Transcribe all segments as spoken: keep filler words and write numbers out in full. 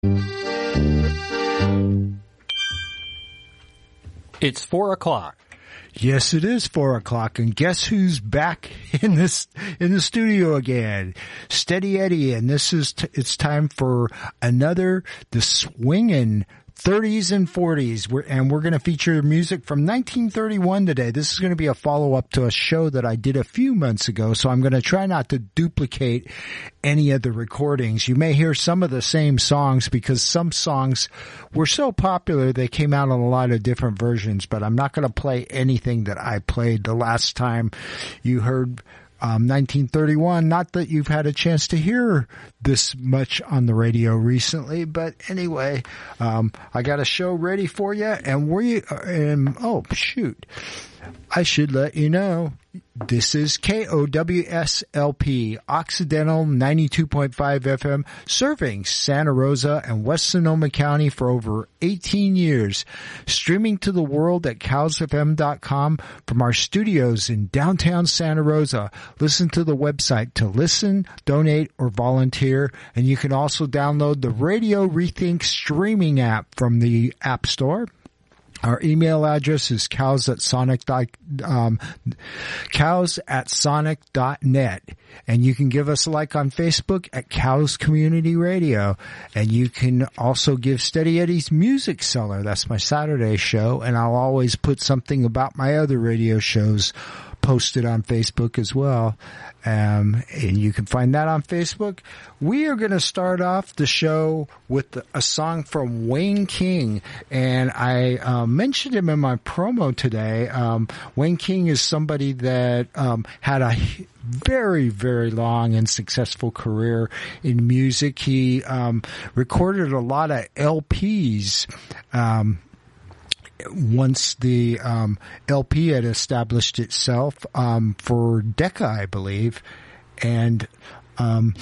It's four o'clock. Yes, it is four o'clock, and guess who's back in this in the studio again? Steady Eddie, and this is t- it's time for another the swingin' thirties and forties, we're, and we're going to feature music from nineteen thirty-one today. This is going to be a follow-up to a show that I did a few months ago, so I'm going to try not to duplicate any of the recordings. You may hear some of the same songs because some songs were so popular they came out in a lot of different versions, but I'm not going to play anything that I played the last time you heard Um, nineteen thirty-one, not that you've had a chance to hear this much on the radio recently, but anyway, um, I got a show ready for you, and we, um, oh, shoot. I should let you know, this is K O W S L P, Occidental ninety-two point five F M, serving Santa Rosa and West Sonoma County for over eighteen years, streaming to the world at cows f m dot com from our studios in downtown Santa Rosa. Listen to the website to listen, donate, or volunteer, and you can also download the Radio Rethink streaming app from the App Store. Our email address is cows at sonic, um, cows at sonic dot net. And you can give us a like on Facebook at Cows Community Radio. And you can also give Steady Eddie's Music Cellar. That's my Saturday show. And I'll always put something about my other radio shows posted on Facebook as well. Um, and you can find that on Facebook. We are going to start off the show with a song from Wayne King. And I uh, mentioned him in my promo today. Um, Wayne King is somebody that um, had a very, very long and successful career in music. He um, recorded a lot of L Ps. Um, once the um, L P had established itself um, for Decca, I believe. And um,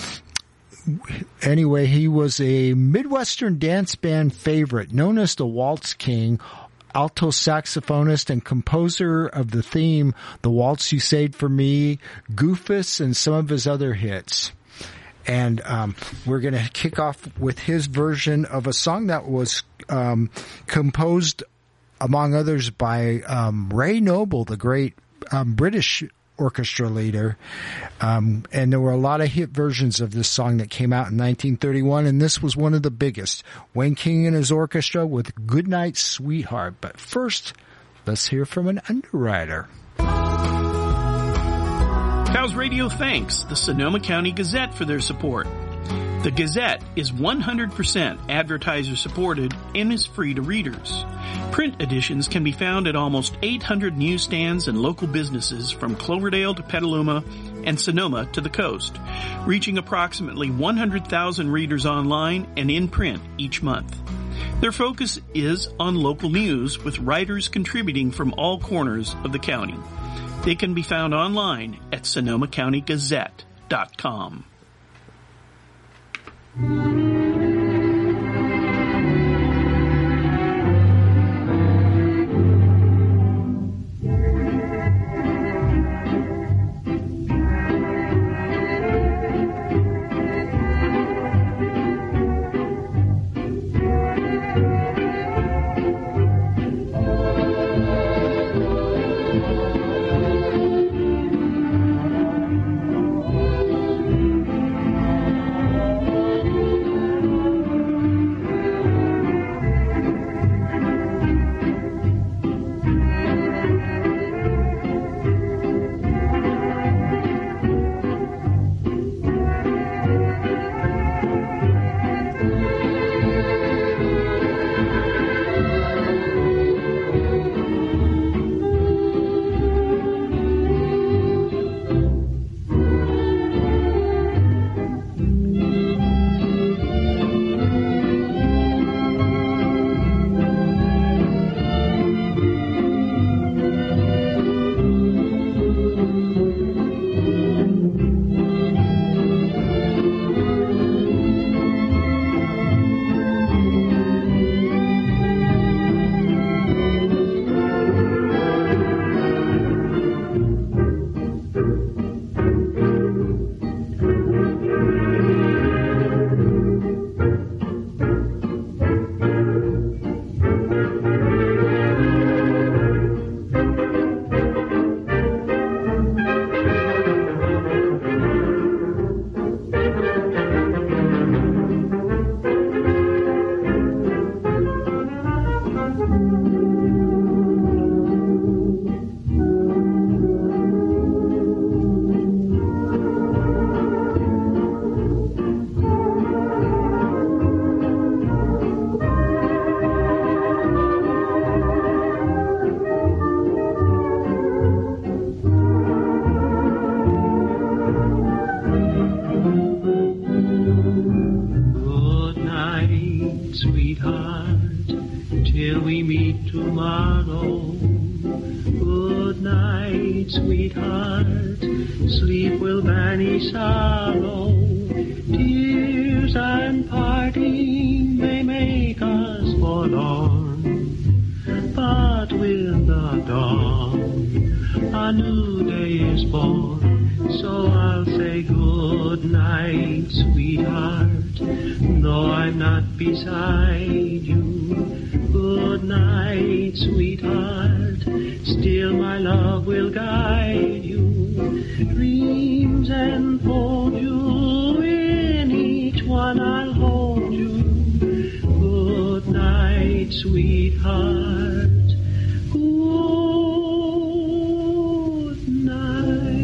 anyway, he was a Midwestern dance band favorite, known as the Waltz King, alto saxophonist and composer of the theme, The Waltz You Saved for Me, Goofus, and some of his other hits. And um, we're going to kick off with his version of a song that was um, composed among others by um, Ray Noble, the great um, British orchestra leader. Um, and there were a lot of hit versions of this song that came out in nineteen thirty-one, and this was one of the biggest. Wayne King and his orchestra with Goodnight Sweetheart. But first, let's hear from an underwriter. Cows Radio thanks the Sonoma County Gazette for their support. The Gazette is one hundred percent advertiser supported and is free to readers. Print editions can be found at almost eight hundred newsstands and local businesses from Cloverdale to Petaluma and Sonoma to the coast, reaching approximately one hundred thousand readers online and in print each month. Their focus is on local news, with writers contributing from all corners of the county. They can be found online at sonoma county gazette dot com. sweetheart, till we meet tomorrow. Good night, sweetheart, sleep will banish sorrow. Tears and parting may make us forlorn, but with the dawn, a new day is born. So I'll say good night, sweetheart, though I'm not beside you. Good night, sweetheart, still my love will guide you. Dreams enfold you, in each one I'll hold you. Good night, sweetheart, good night.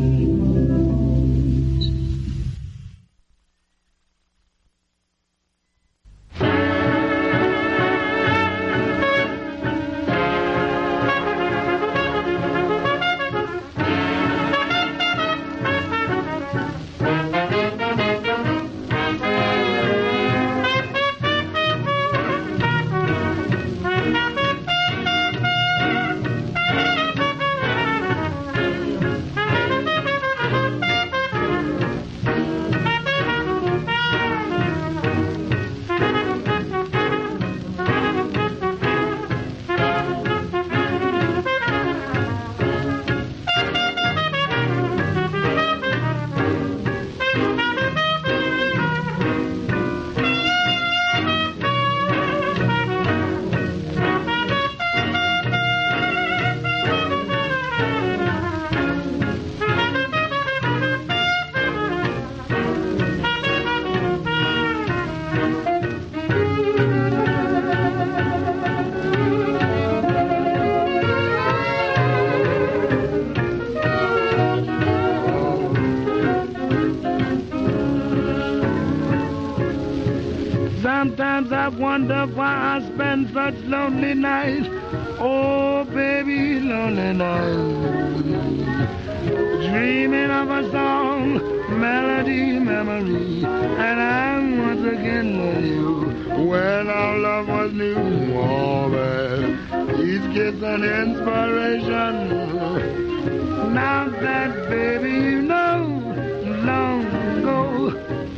Sometimes I wonder why I spend such lonely nights. Oh, baby, lonely nights. Dreaming of a song, melody, memory. And I'm once again with you when our love was new. Oh, man, each kiss an inspiration. Now that, baby, you know, long ago.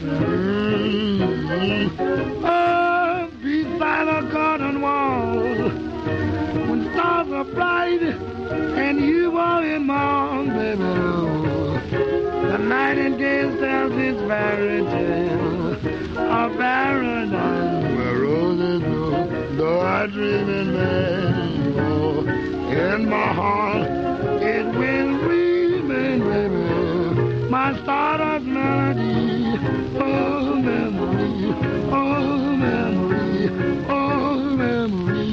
Mm-hmm. Oh, beside a garden wall, when stars are bright and you are in my arms, baby, oh, the nightingale tells his fairy tale of paradise where roses grow. Though I dream in vain, oh, in my heart it will remain, baby, my stardust melody. Oh, memory, oh, memory, oh, memory.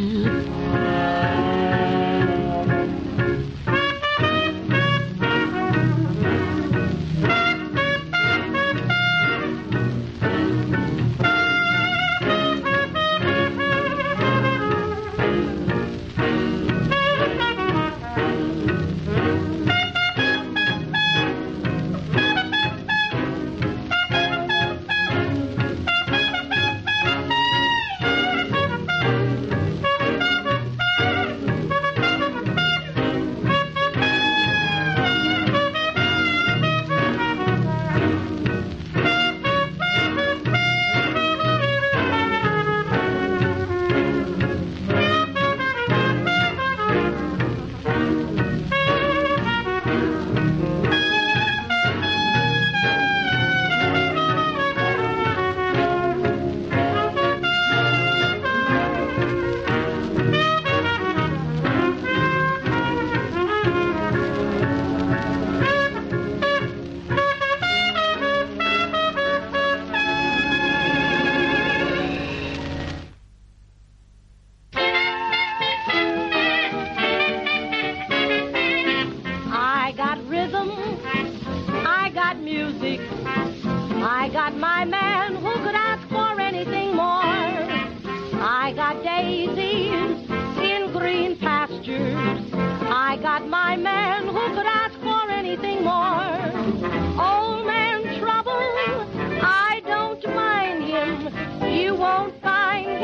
Old man trouble, I don't mind him. You won't find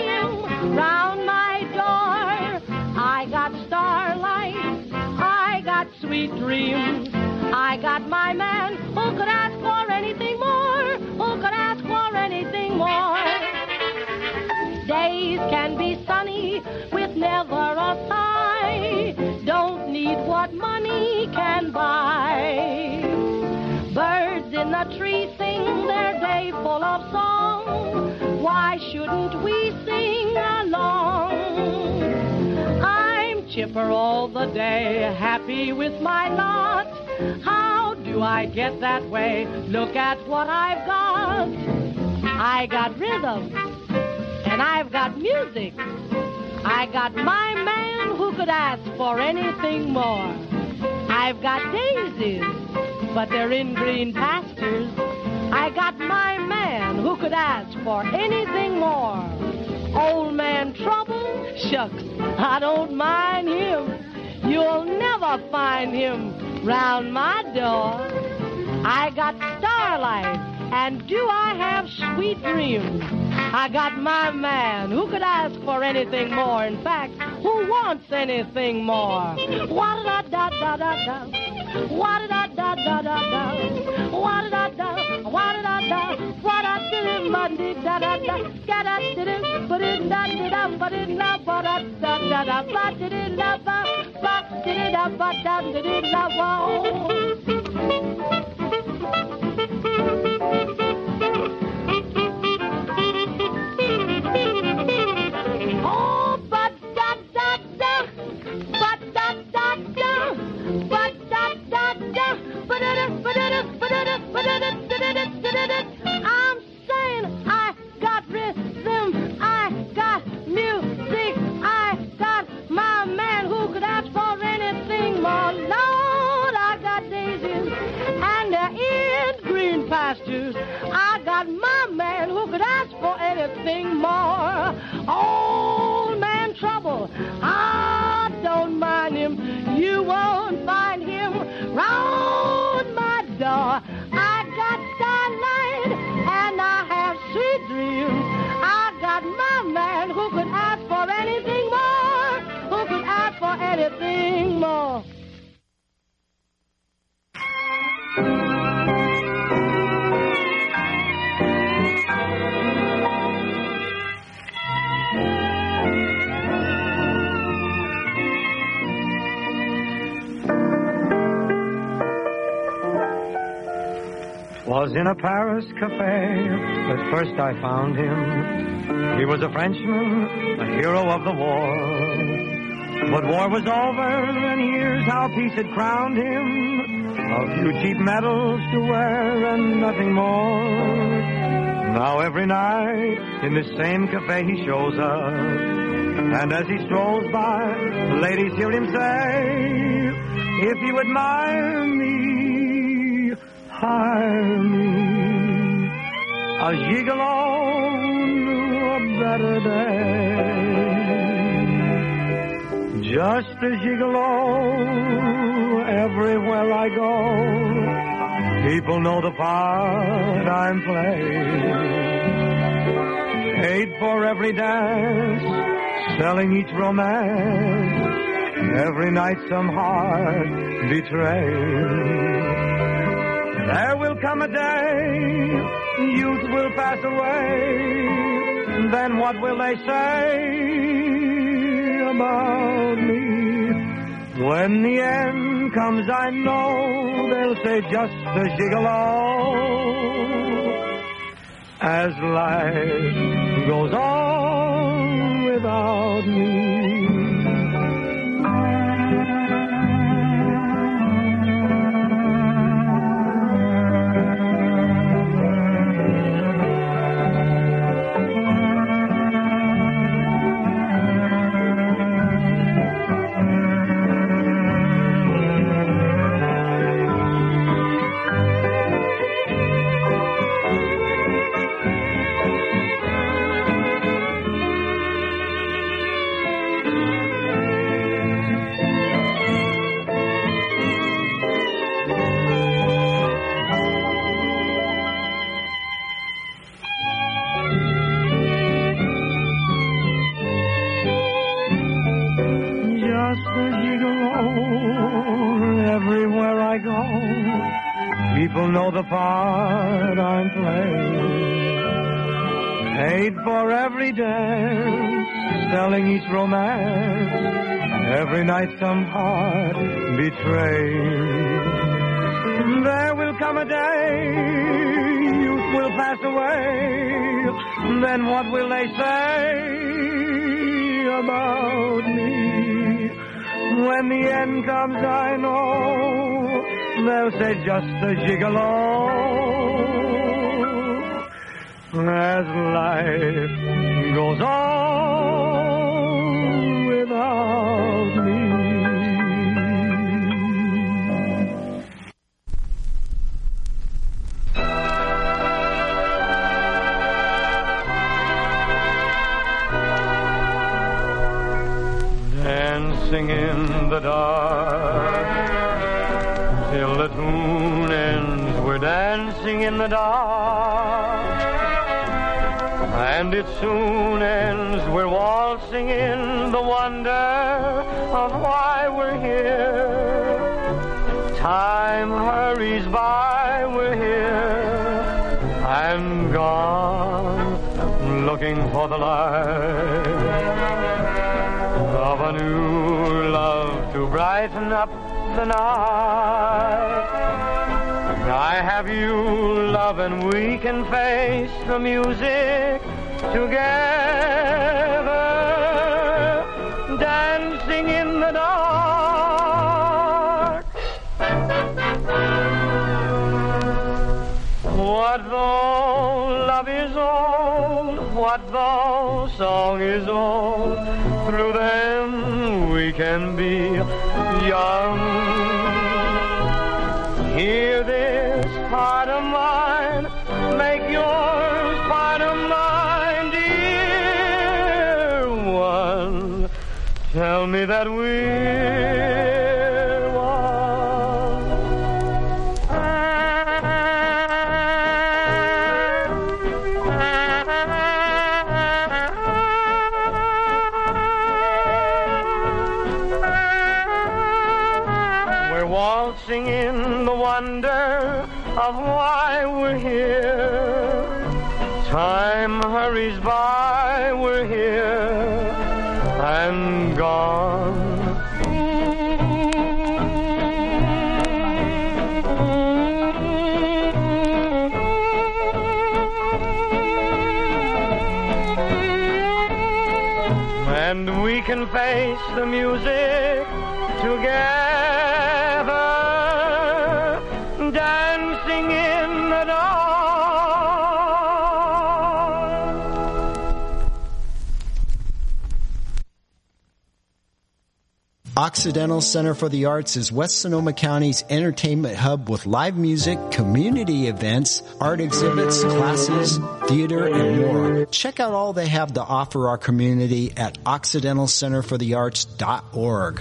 dreams. I got my man who could ask for anything more, who could ask for anything more. Days can be sunny with never a sigh. Don't need what money can buy. Birds in the tree sing their day full of song. Why shouldn't we sing along? I'm chipper all the day, happy with my lot. How do I get that way? Look at what I've got. I got rhythm, and I've got music. I got my man who could ask for anything more. I've got daisies, but they're in green pastures. I got my man who could ask for anything more. Old man Trouble, shucks, I don't mind him. You'll never find him round my door. I got starlight, and do I have sweet dreams? I got my man who could ask for anything more. In fact, who wants anything more? Wa-da-da-da-da-da-da. Wa-da-da-da-da-da-da. Wa-da-da-da. Wa-da-da-da. Wa-da-da-da-da-da-da. Ga-da-da-da. Ba-da-da-da-da. Ba-da-da. Ba-da-da-da-da. Ba-da-da-da-ba. Ba-da-da-da-ba-da-da-da-ba. Oh, ba-da-da-da, ba-da-da-da, ba-da-da-da, ba-da-da, ba-da-da, ba-da-da, ba-da-da, da-da-da. I'm saying I got rhythm, I got music, I got my man who could ask for anything more. Lord, I got daisies, and they're in green pastures. I got my man who could ask for anything more. Old man Trouble, I don't mind him. You won't find him round my door. I got starlight and I have sweet dreams. I got my man who could ask for anything more, who could ask for anything more. Was in a Paris cafe that first I found him. He was a Frenchman, a hero of the war. But war was over, and here's how peace had crowned him. A few cheap medals to wear and nothing more. Now every night in this same cafe he shows up. And as he strolls by, the ladies hear him say, if you admire me, hire me. A gigolo knew a better day. Just a gigolo, everywhere I go, people know the part I'm playing. Paid for every dance, selling each romance, every night some heart betrayed. There will come a day, youth will pass away, then what will they say about me? When the end comes, I know they'll say just a gigolo. As life goes on without me. People know the part I'm playing. Paid for every dance, selling each romance, every night some heart betrayed. There will come a day, youth will pass away, then what will they say about me? When the end comes, I know they'll say just a gigolo. As life goes on without me. Dancing in the dark till the tune ends, we're dancing in the dark. And it soon ends, we're waltzing in the wonder of why we're here. Time hurries by, we're here. I'm gone, looking for the light of a new love to brighten up the night. I have you, love, and we can face the music together, dancing in the dark. What though love is old, what though song is old, through them we can be young. Hear this heart of mine, make yours part of mine, dear one. Tell me that we're one. We're waltzing in the wonder of why we're here. Time hurries by, we're here. I'm gone. And we can face the music together, dancing in the dark. Occidental Center for the Arts is West Sonoma County's entertainment hub with live music, community events, art exhibits, classes, theater, and more. Check out all they have to offer our community at occidental center for the arts dot org.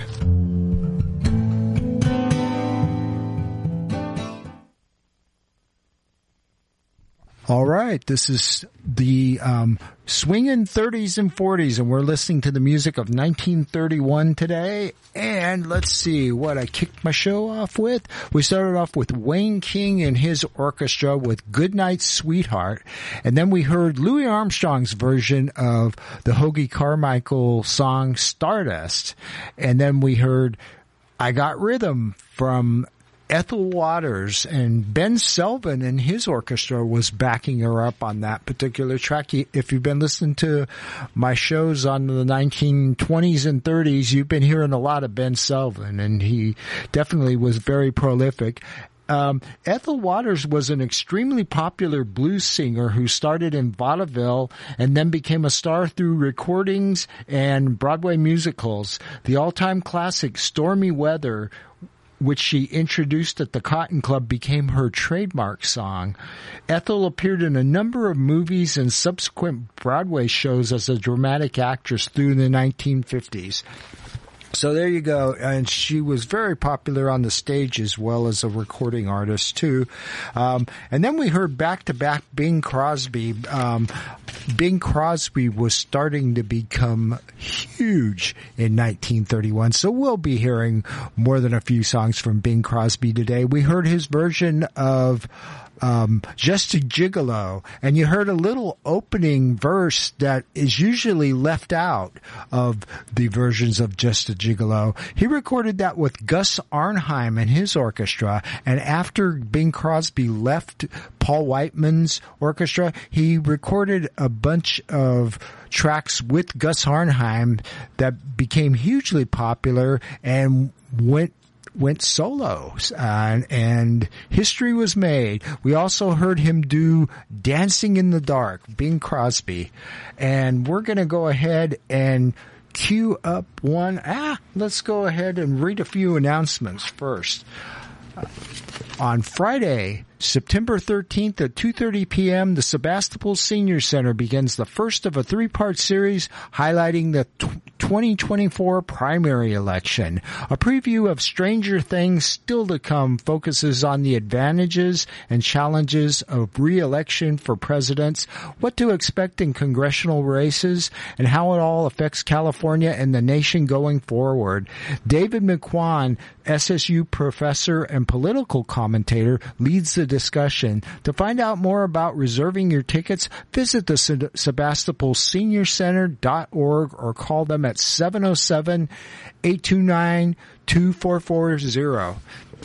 All right, this is the um, swinging thirties and forties, and we're listening to the music of nineteen thirty-one today. And let's see what I kicked my show off with. We started off with Wayne King and his orchestra with Goodnight Sweetheart, and then we heard Louis Armstrong's version of the Hoagy Carmichael song Stardust, and then we heard I Got Rhythm from Ethel Waters, and Ben Selvin and his orchestra was backing her up on that particular track. If you've been listening to my shows on the nineteen twenties and thirties, you've been hearing a lot of Ben Selvin, and he definitely was very prolific. Um, Ethel Waters was an extremely popular blues singer who started in vaudeville and then became a star through recordings and Broadway musicals. The all-time classic Stormy Weather, which she introduced at the Cotton Club, became her trademark song. Ethel appeared in a number of movies and subsequent Broadway shows as a dramatic actress through the nineteen fifties. So there you go. And she was very popular on the stage as well as a recording artist too. Um, and then we heard back to back Bing Crosby. Um, Bing Crosby was starting to become huge in nineteen thirty-one. So we'll be hearing more than a few songs from Bing Crosby today. We heard his version of Um, Just a Gigolo, and you heard a little opening verse that is usually left out of the versions of Just a Gigolo. He recorded that with Gus Arnheim and his orchestra, and after Bing Crosby left Paul Whiteman's orchestra, he recorded a bunch of tracks with Gus Arnheim that became hugely popular and went went solo, uh, and history was made. We also heard him do Dancing in the Dark, Bing Crosby. And we're going to go ahead and cue up one. Ah, let's go ahead and read a few announcements first. Uh, on Friday, September thirteenth at two thirty p.m., the Sebastopol Senior Center begins the first of a three-part series highlighting the twenty twenty-four primary election. A preview of Stranger Things Still to Come focuses on the advantages and challenges of re-election for presidents, what to expect in congressional races, and how it all affects California and the nation going forward. David McQuan, S S U professor and political commentator, leads the discussion. To find out more about reserving your tickets, visit the Sebastopol Senior Center dot org or call them at seven oh seven, eight two nine, two four four zero.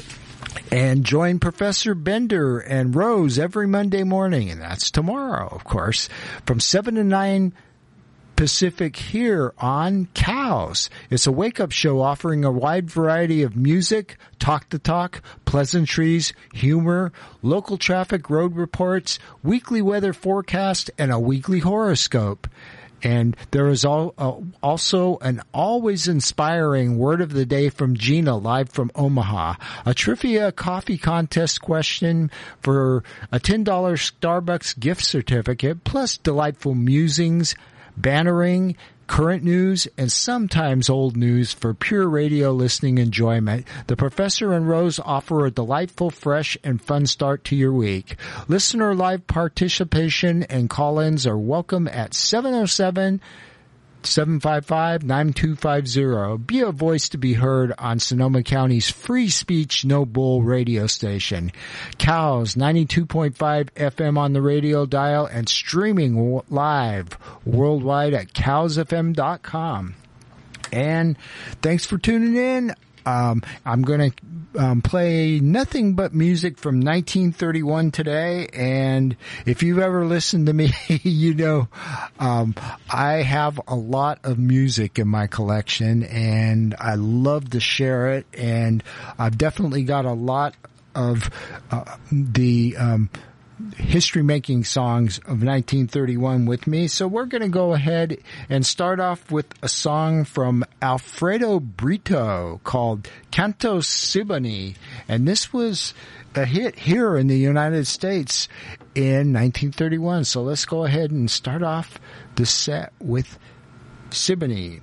And join Professor Bender and Rose every Monday morning, and that's tomorrow, of course, from seven to nine Pacific here on Cows. It's a wake-up show offering a wide variety of music, talk-to-talk, pleasantries, humor, local traffic road reports, weekly weather forecast, and a weekly horoscope. And there is all, uh, also an always inspiring word of the day from Gina, live from Omaha. A trivia coffee contest question for a ten dollars Starbucks gift certificate, plus delightful musings, bannering, current news, and sometimes old news for pure radio listening enjoyment. The Professor and Rose offer a delightful, fresh, and fun start to your week. Listener live participation and call-ins are welcome at seven oh seven, seven five five, nine two five zero. Be a voice to be heard on Sonoma County's free speech, no bull radio station. Cows ninety-two point five F M on the radio dial and streaming live worldwide at cows f m dot com. And thanks for tuning in. Um, I'm going to um, play nothing but music from nineteen thirty-one today. And if you've ever listened to me, you know um, I have a lot of music in my collection, and I love to share it. And I've definitely got a lot of uh, the um, history-making songs of nineteen thirty-one with me. So we're going to go ahead and start off with a song from Alfredo Brito called Canto Siboney. And this was a hit here in the United States in nineteen thirty-one. So let's go ahead and start off the set with Siboney.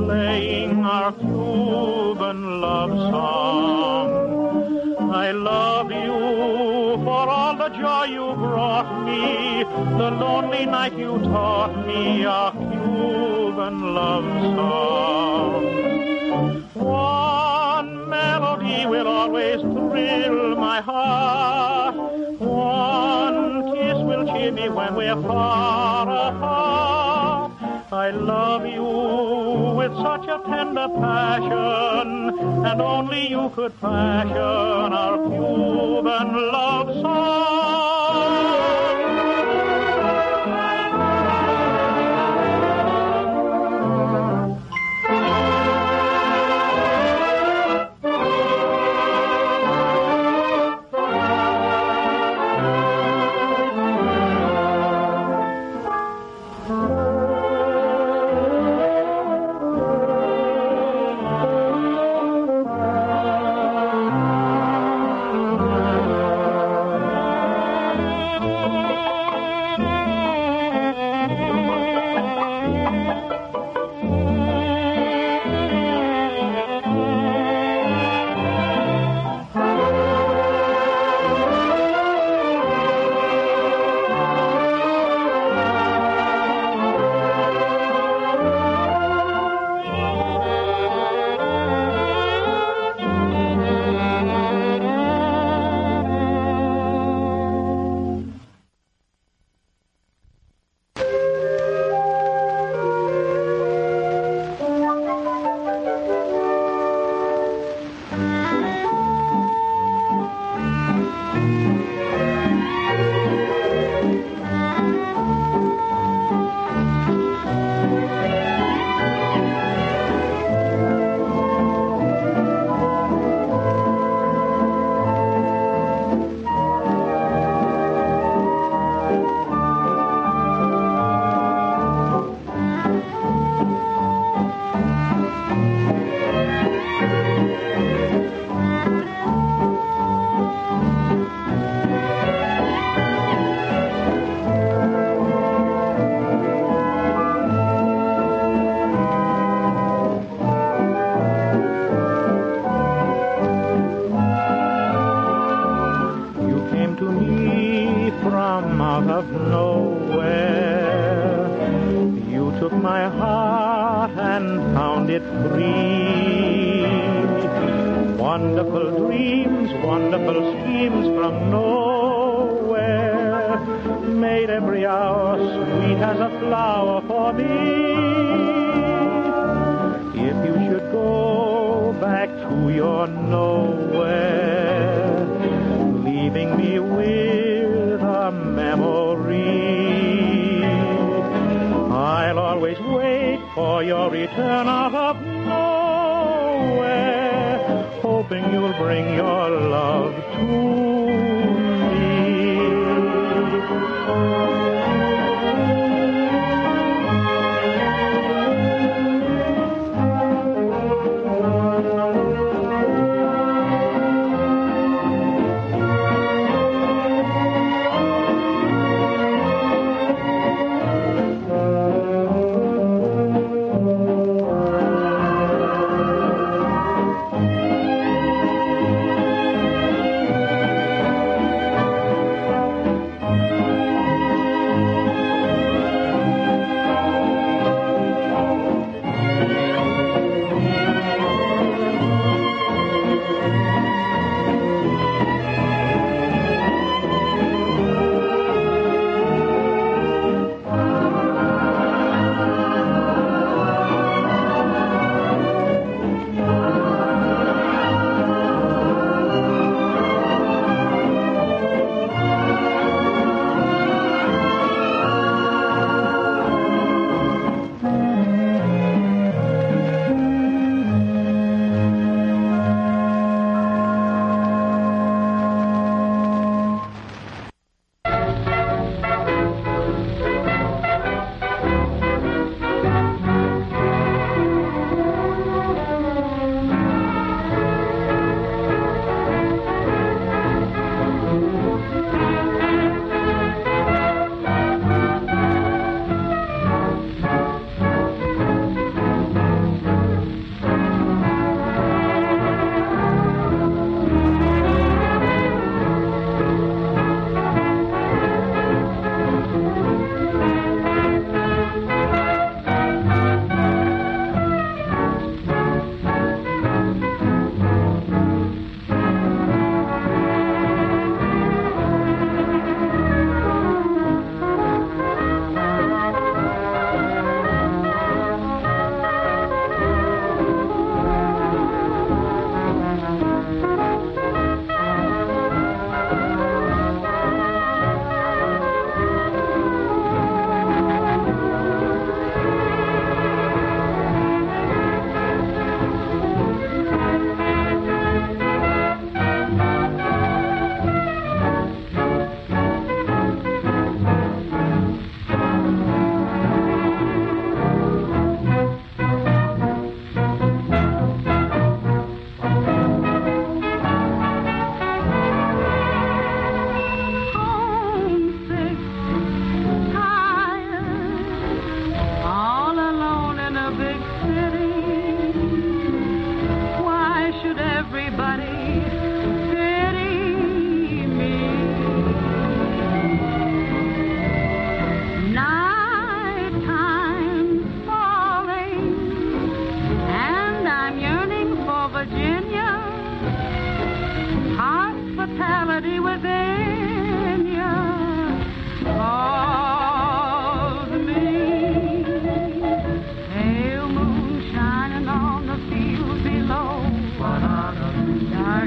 playing our Cuban love song. I love you for all the joy you brought me, the lonely night you taught me our Cuban love song. One melody will always thrill my heart. One kiss will cheer me when we're far apart. I love you with such a tender passion, and only you could fashion our Cuban love song.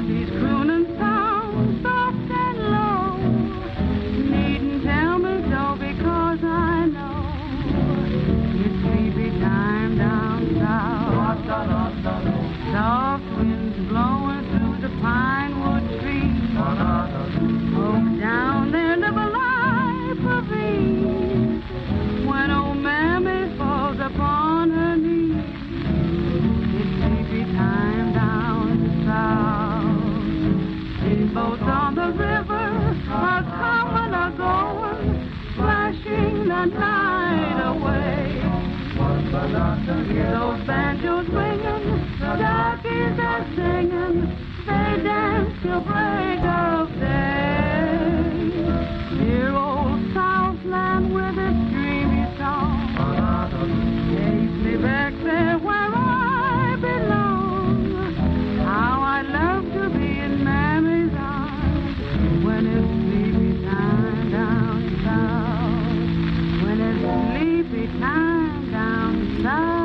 He's crooning songs soft and low. Needn't tell me so because I know it's sleepy time down south. Soft winds blowing through the pine wood trees. Folks down there never lie for peace. When old Mammy falls upon her knees, it's sleepy time down south. Steamboats on the river are coming or going, flashing the night away. Hear those banjos ringing, darkies are singing, they dance till break of day. Dear old Southland with its dreamy song takes me back there where I belong. How I love to be in Mammy's arms when it's sleepy time down south. When it's sleepy time down south.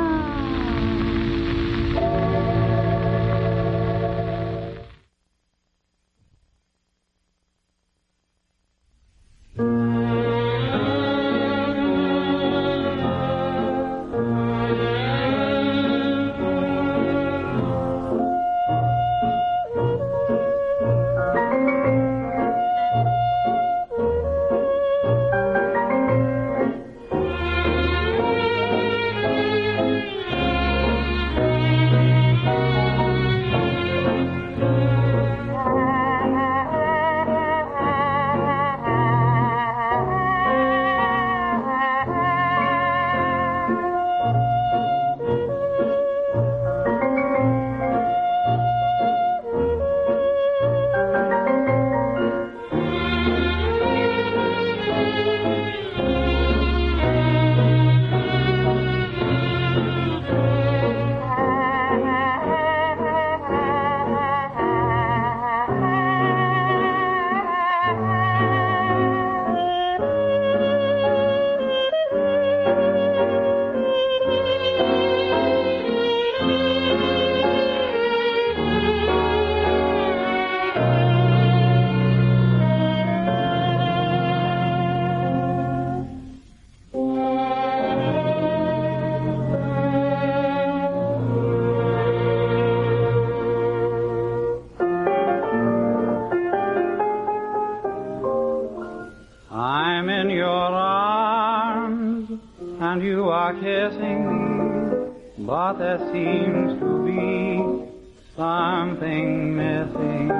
There seems to be something missing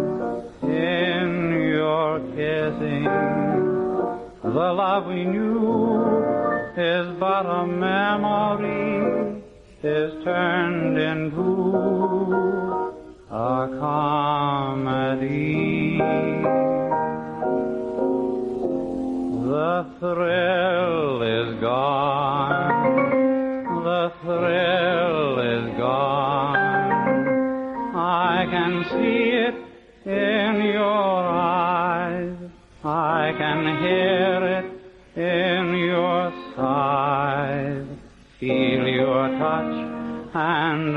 in your kissing. The love we knew is but a memory, is turned into a comedy. The thrill is gone. The thrill is gone. I can see it in your eyes. I can hear it in your sighs. Feel your touch and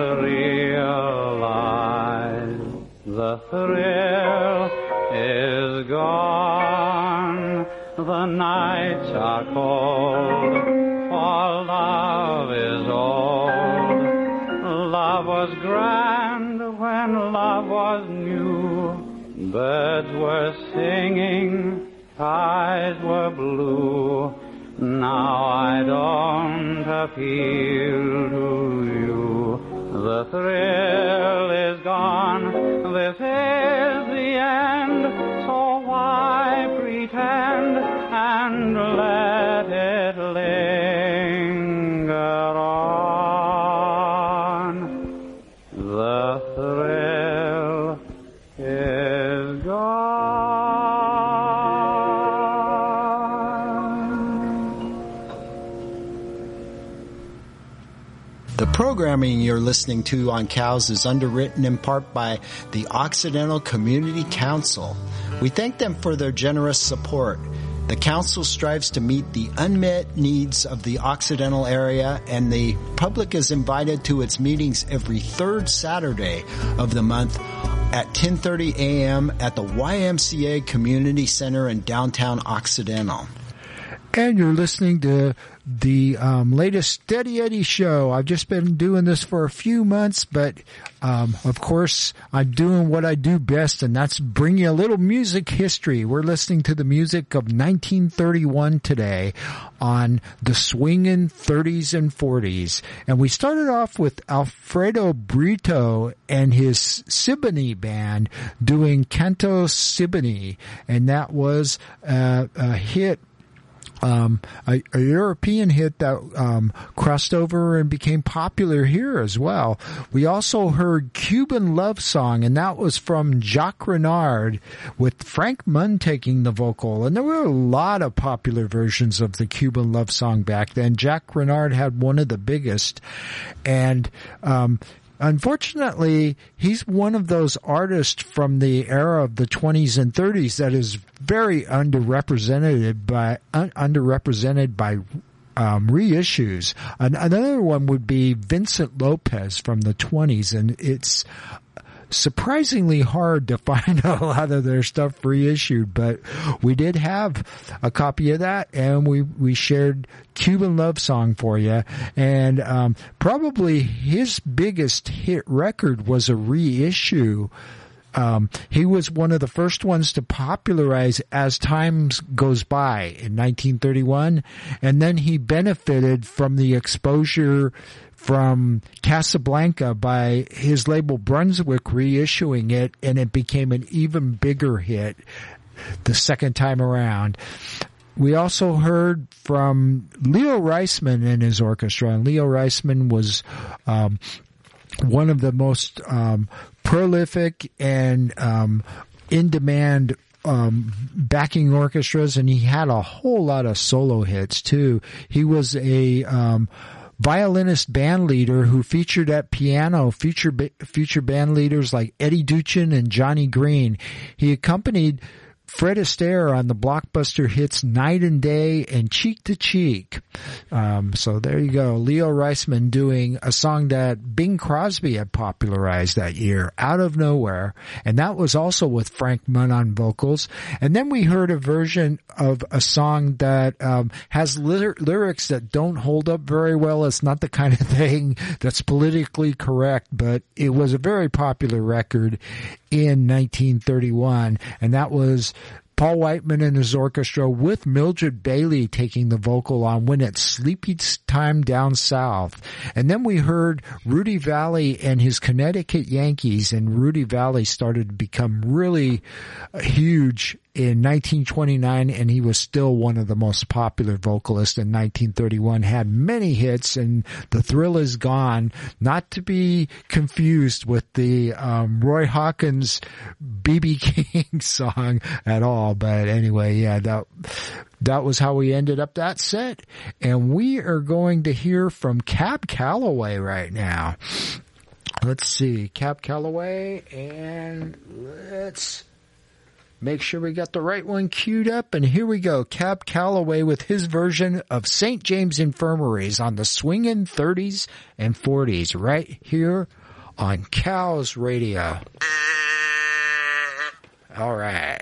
realize the thrill is gone. The nights are cold, for love is old. Love was grand when love was new. Birds were singing, skies were blue. Now I don't appeal to you. The thrill is gone. This is the end. So why pretend and let it linger on? The thrill is gone. The programming you're listening to on C O W S is underwritten in part by the Occidental Community Council. We thank them for their generous support. The council strives to meet the unmet needs of the Occidental area, and the public is invited to its meetings every third Saturday of the month at ten thirty a.m. at the Y M C A Community Center in downtown Occidental. And you're listening to the um, latest Steady Eddie show. I've just been doing this for a few months, but um, of course I'm doing what I do best, and that's bring you a little music history. We're listening to the music of nineteen thirty-one today on the swingin' thirties and forties. And we started off with Alfredo Brito and his Siboney band doing Canto Siboney, and that was uh, a hit. Um, a, a European hit that um, crossed over and became popular here as well. We also heard Cuban Love Song, and that was from Jacques Renard with Frank Munn taking the vocal. And there were a lot of popular versions of the Cuban Love Song back then. Jacques Renard had one of the biggest. And um unfortunately, he's one of those artists from the era of the twenties and thirties that is very underrepresented by un, underrepresented by um, reissues. An, another one would be Vincent Lopez from the twenties, and it's surprisingly hard to find a lot of their stuff reissued, but we did have a copy of that, and we we shared Cuban Love Song for you. And um probably his biggest hit record was a reissue. Um, he was one of the first ones to popularize As Time Goes By in nineteen thirty-one, and then he benefited from the exposure from Casablanca by his label Brunswick reissuing it, and it became an even bigger hit the second time around. We also heard from Leo Reisman and his orchestra, and Leo Reisman was um, one of the most um, prolific and um, in-demand um backing orchestras, and he had a whole lot of solo hits too. He was a um violinist band leader who featured at piano future future band leaders like Eddie Duchin and Johnny Green. He accompanied Fred Astaire on the blockbuster hits Night and Day and Cheek to Cheek. Um, so there you go. Leo Reisman doing a song that Bing Crosby had popularized that year, Out of Nowhere. And that was also with Frank Munn on vocals. And then we heard a version of a song that um, has ly- lyrics that don't hold up very well. It's not the kind of thing that's politically correct, but it was a very popular record in nineteen thirty-one, and that was Paul Whiteman and his orchestra with Mildred Bailey taking the vocal on When It's Sleepy Time Down South. And then we heard Rudy Valley and his Connecticut Yankees, and Rudy Valley started to become really huge in nineteen twenty-nine, and he was still one of the most popular vocalists in nineteen thirty-one, had many hits, and The Thrill Is Gone, not to be confused with the um, Roy Hawkins B B King song at all. But anyway, yeah, that that was how we ended up that set. And we are going to hear from Cab Calloway right now. Let's see, Cab Calloway, and let's make sure we got the right one queued up. And here we go. Cab Calloway with his version of Saint James Infirmaries on the swingin' thirties and forties right here on Cows Radio. All right.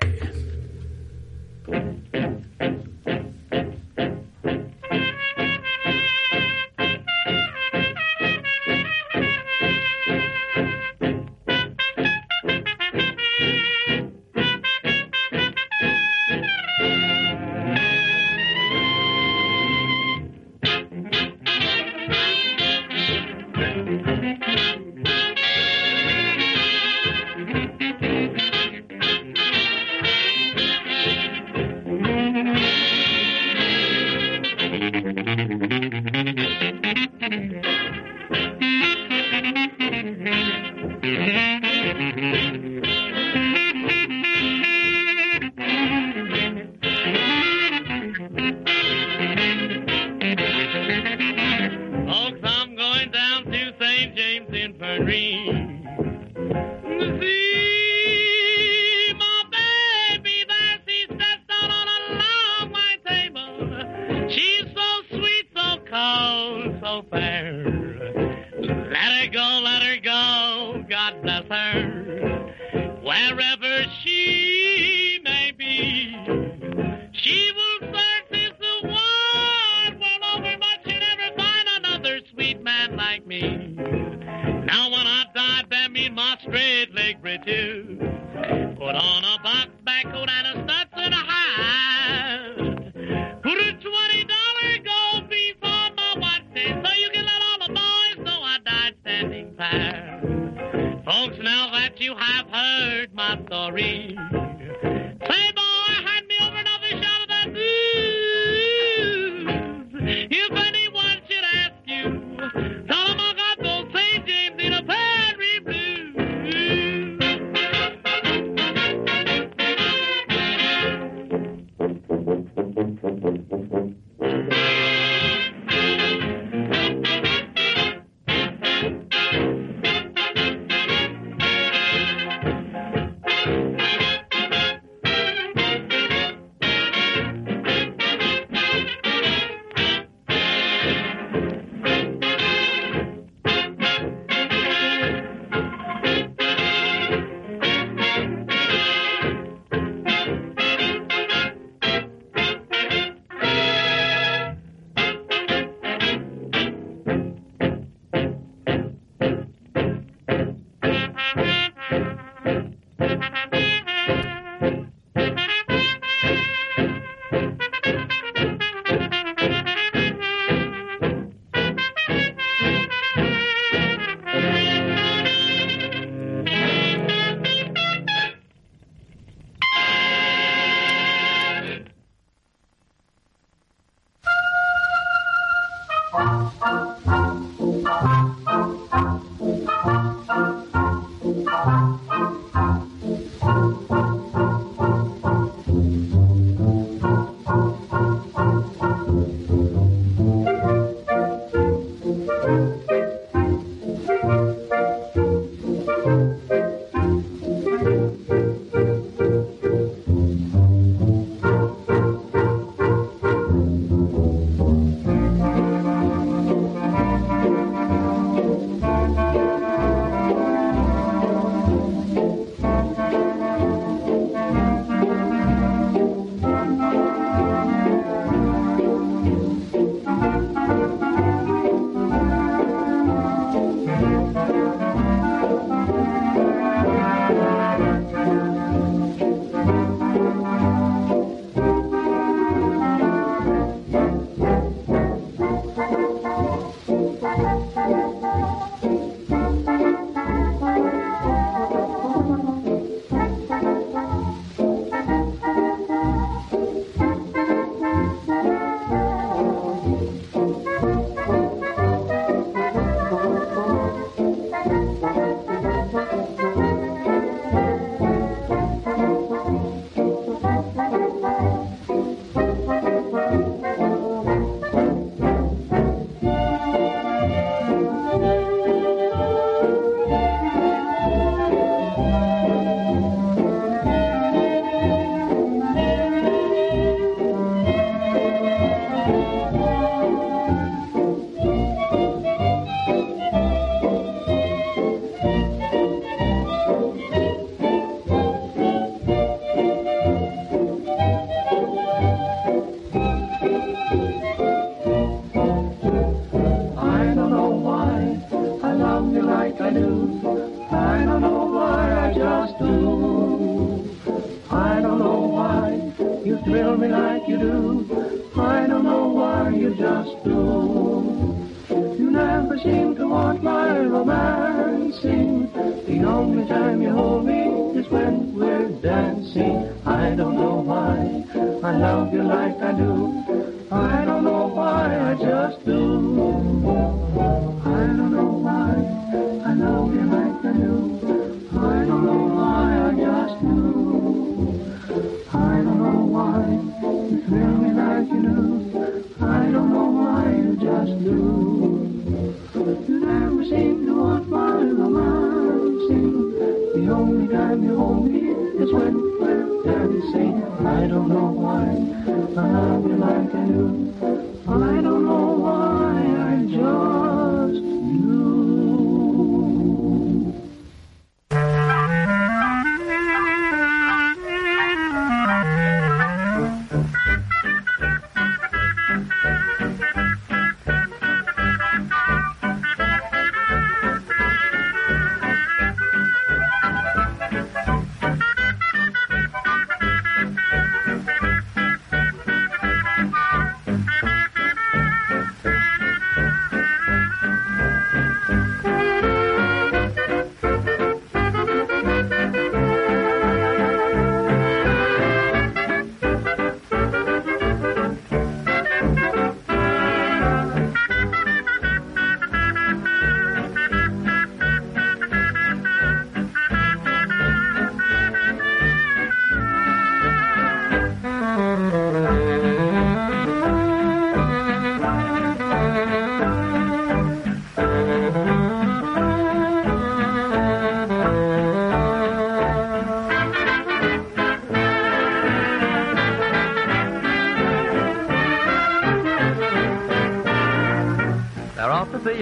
got straight leg bread too. Put on a box back coat and a studs and a hat. Put a twenty dollar gold piece on my watch chain so you can let all the boys know I died standing pat. Folks, now that you have heard my story, say, boy, hand me over another shot of that booze. If anyone should ask you, tell them I got those Saint James in a Perry blues.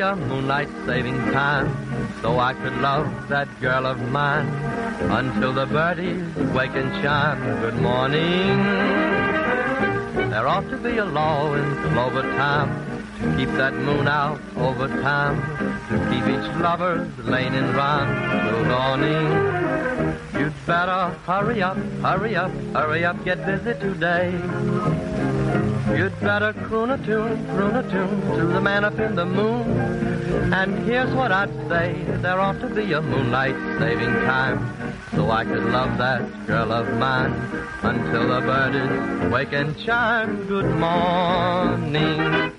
a moonlight saving time, so I could love that girl of mine until the birdies wake and chime. Good morning. There ought to be a law in Clover time to keep that moon out over time, to keep each lover's lane in rhyme till dawning. You'd better hurry up, hurry up, hurry up, get busy today. You'd better croon a tune, croon a tune to the man up in the moon. And here's what I'd say, there ought to be a moonlight saving time, so I could love that girl of mine until the birdies wake and chime. Good morning.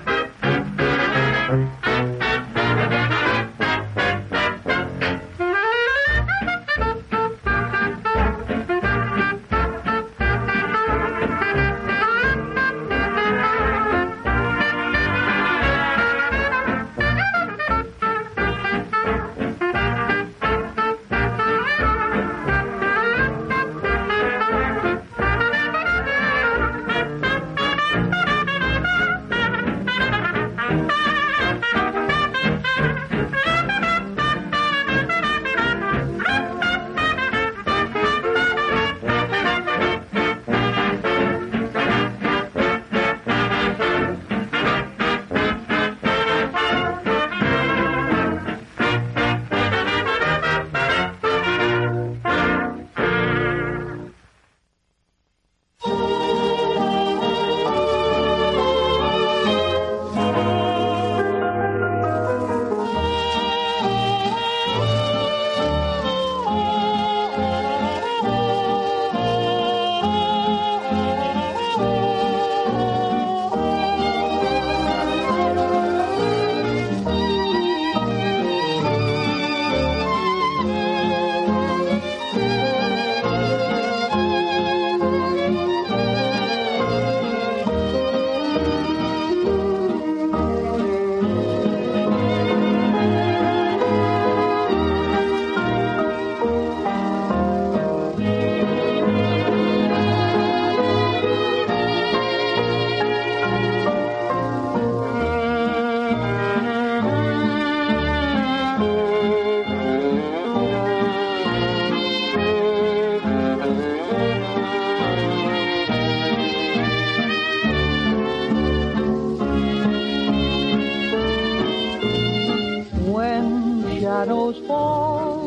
shadows fall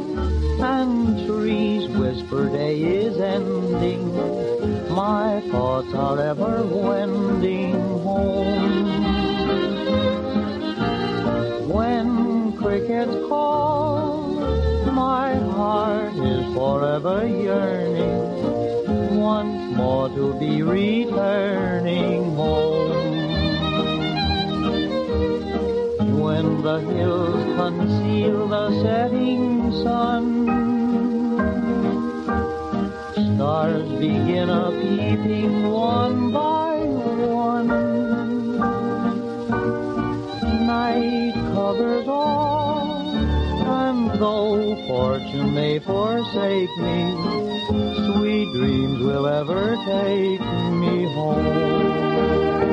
and trees whisper day is ending, my thoughts are ever wending home. When crickets call, my heart is forever yearning, once more to be returning home. When the hills conceal the setting sun, stars begin a-peeping one by one. Night covers all, and though fortune may forsake me, sweet dreams will ever take me home.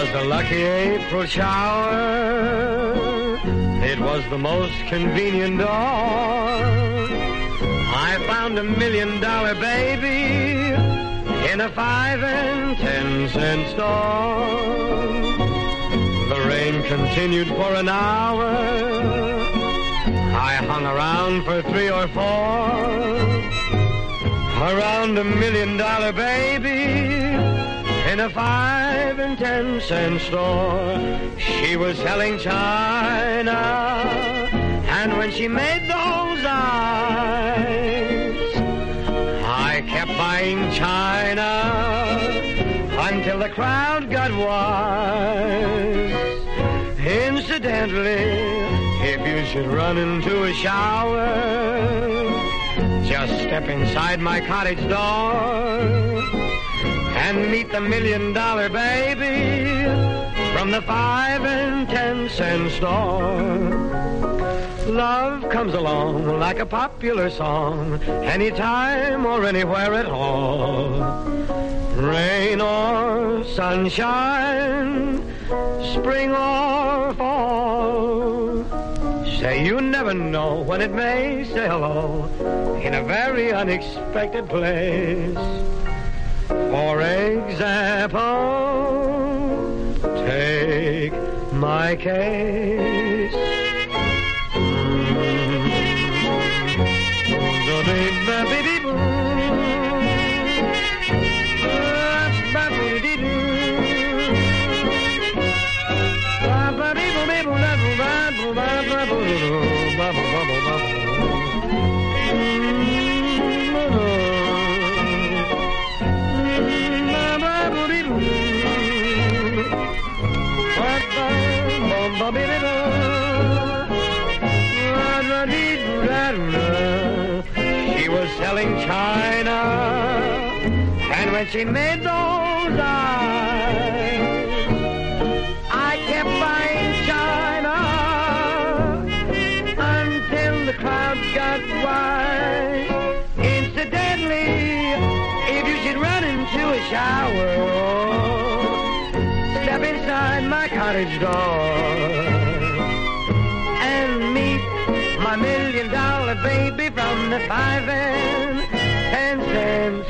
was a lucky April shower. It was the most convenient door. I found a million dollar baby in a five and ten cent store. The rain continued for an hour. I hung around for three or four. Around a million dollar baby in a five and ten cent store. She was selling china, and when she made those eyes, I kept buying china until the crowd got wise. Incidentally, if you should run into a shower, just step inside my cottage door and meet the million dollar baby from the five and ten cent store. Love comes along like a popular song, anytime or anywhere at all. Rain or sunshine, spring or fall. Say you never know when it may say hello in a very unexpected place. For example, take my case. She was selling china, and when she made those eyes, I kept buying china until the crowd got wise. Incidentally, if you should run into a shower, step inside my cottage door and meet my million dollar baby from the five and ten cent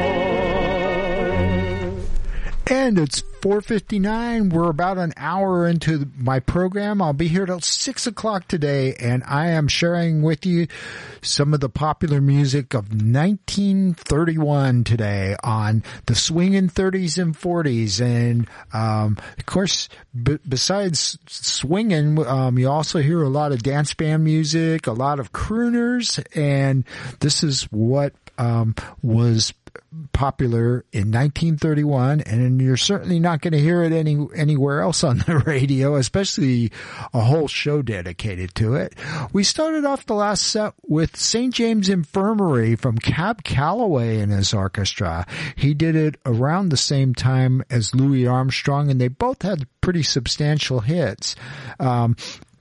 store. And it's four fifty-nine. We're about an hour into my program. I'll be here till six o'clock today, and I am sharing with you some of the popular music of nineteen thirty-one today on the swingin' thirties and forties. And, um, of course, b- besides swinging, um, you also hear a lot of dance band music, a lot of crooners, and this is what, um, was popular in nineteen thirty-one, and you're certainly not going to hear it any anywhere else on the radio, especially a whole show dedicated to it. We started off the last set with Saint James Infirmary from Cab Calloway and his orchestra. He did it around the same time as Louis Armstrong, and they both had pretty substantial hits. Um,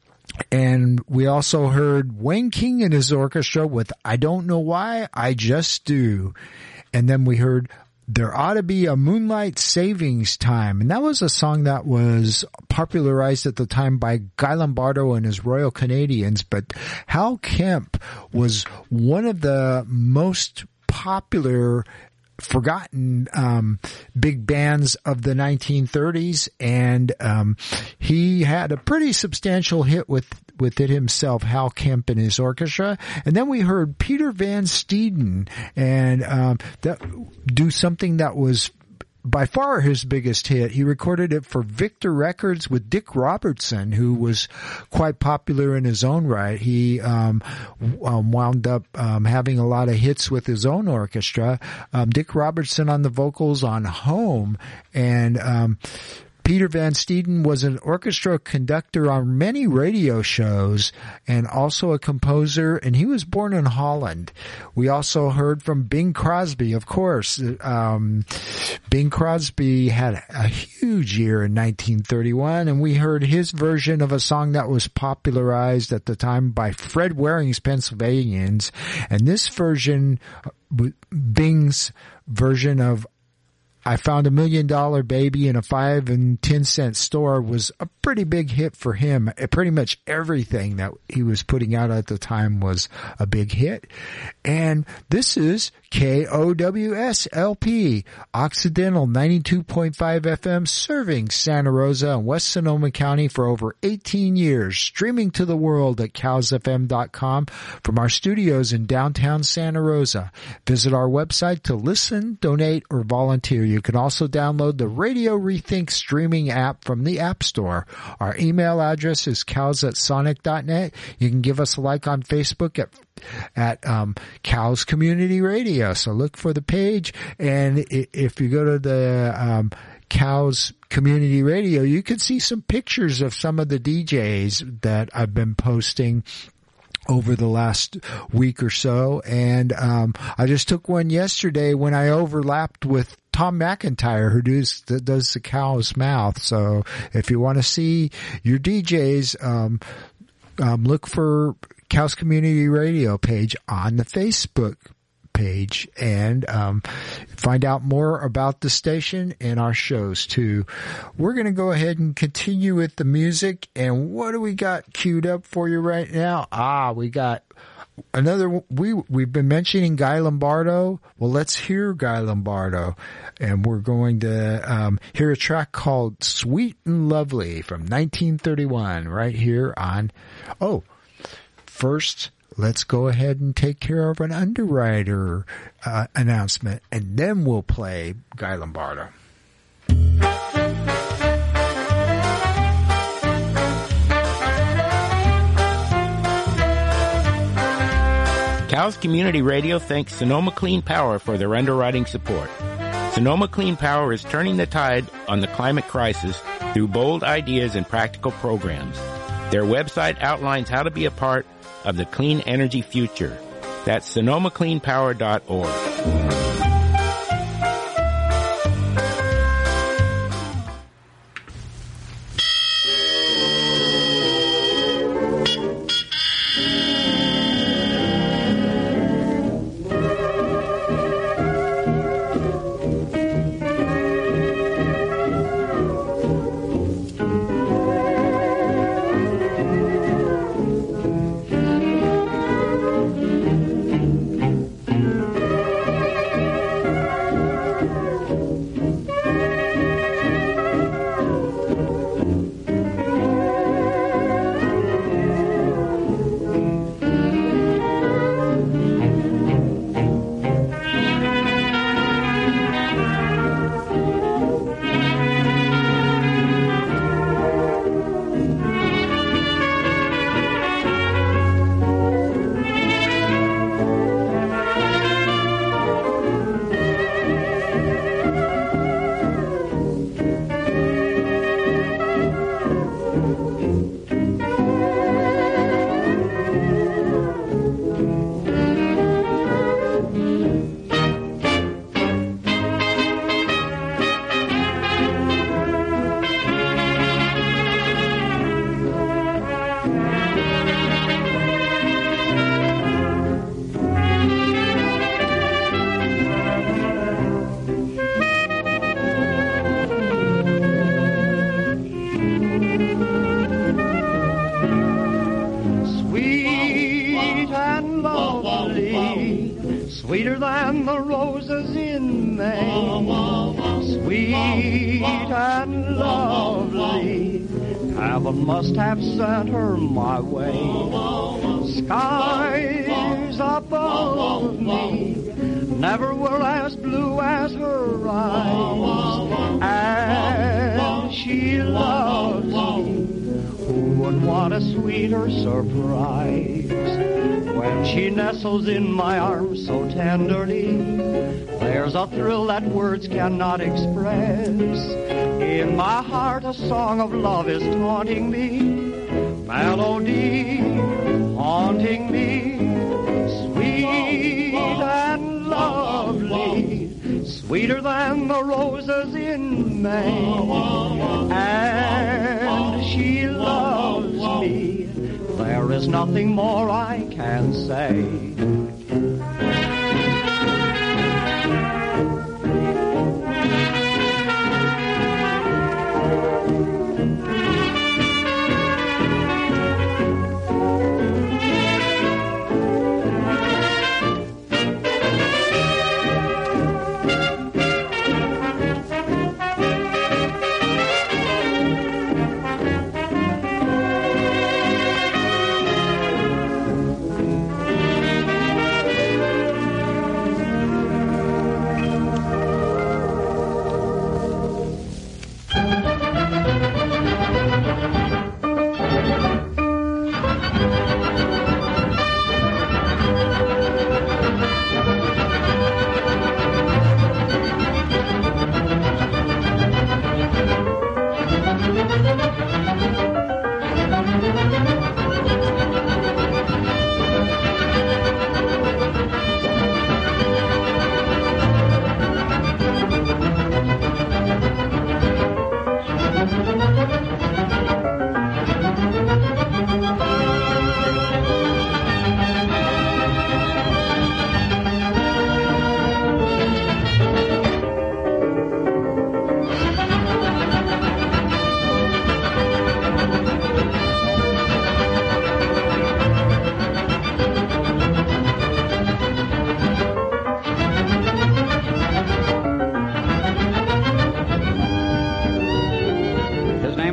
And we also heard Wayne King and his orchestra with I Don't Know Why, I Just Do. And then we heard There Ought to Be a Moonlight Savings Time. And that was a song that was popularized at the time by Guy Lombardo and his Royal Canadians. But Hal Kemp was one of the most popular forgotten um big bands of the nineteen thirties, and um he had a pretty substantial hit with with it himself, Hal Kemp and his orchestra. And then we heard Peter Van Steeden and um that do something that was by far his biggest hit. He recorded it for Victor Records with Dick Robertson, who was quite popular in his own right. He um, um wound up um having a lot of hits with his own orchestra. Um, Dick Robertson on the vocals on Home, and um Peter Van Steeden was an orchestra conductor on many radio shows and also a composer, and he was born in Holland. We also heard from Bing Crosby, of course. Um, Bing Crosby had a huge year in nineteen thirty-one, and we heard his version of a song that was popularized at the time by Fred Waring's Pennsylvanians. And this version, Bing's version of I Found a Million Dollar Baby in a five and ten cent store was a pretty big hit for him. Pretty much everything that he was putting out at the time was a big hit. And this is K O W S L P, Occidental ninety-two point five F M, serving Santa Rosa and West Sonoma County for over eighteen years, streaming to the world at cows f m dot com from our studios in downtown Santa Rosa. Visit our website to listen, donate, or volunteer. You can also download the Radio Rethink streaming app from the App Store. Our email address is cows at sonic dot net. You can give us a like on Facebook at at um Cows Community Radio. So look for the page, and if you go to the um Cows Community Radio, you can see some pictures of some of the D Js that I've been posting over the last week or so. And um I just took one yesterday when I overlapped with Tom McIntyre, who does, does the Cow's Mouth. So if you want to see your D Js, um, um look for Cows Community Radio page on the Facebook page, and um find out more about the station and our shows too. We're going to go ahead and continue with the music. And what do we got queued up for you right now? Ah, we got another, we, we've been mentioning Guy Lombardo. Well, let's hear Guy Lombardo. And we're going to um hear a track called Sweet and Lovely from nineteen thirty-one right here on, oh, first, let's go ahead and take care of an underwriter uh, announcement, and then we'll play Guy Lombardo. Cows Community Radio thanks Sonoma Clean Power for their underwriting support. Sonoma Clean Power is turning the tide on the climate crisis through bold ideas and practical programs. Their website outlines how to be a part of the clean energy future. That's sonoma clean power dot org. Sweeter than the roses in May, sweet and lovely, heaven must have sent her my way. Skies above me never were as blue as her eyes, and she loves me. Who would want a sweeter surprise? When she nestles in my arms so tenderly, there's a thrill that words cannot express. In my heart a song of love is taunting me, melody haunting me, sweet and lovely, sweeter than the roses in May. And she loves me. There is nothing more I can say.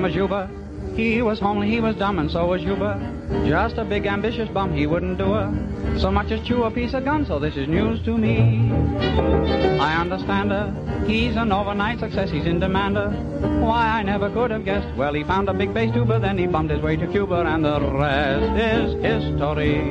was Juba. He was homely, he was dumb, and so was Juba. Just a big ambitious bum, he wouldn't do a so much as chew a piece of gum, so this is news to me. I understand her. He's an overnight success, he's in demand her. Why, I never could have guessed. Well, he found a big bass tuba, then he bummed his way to Cuba, and the rest is history.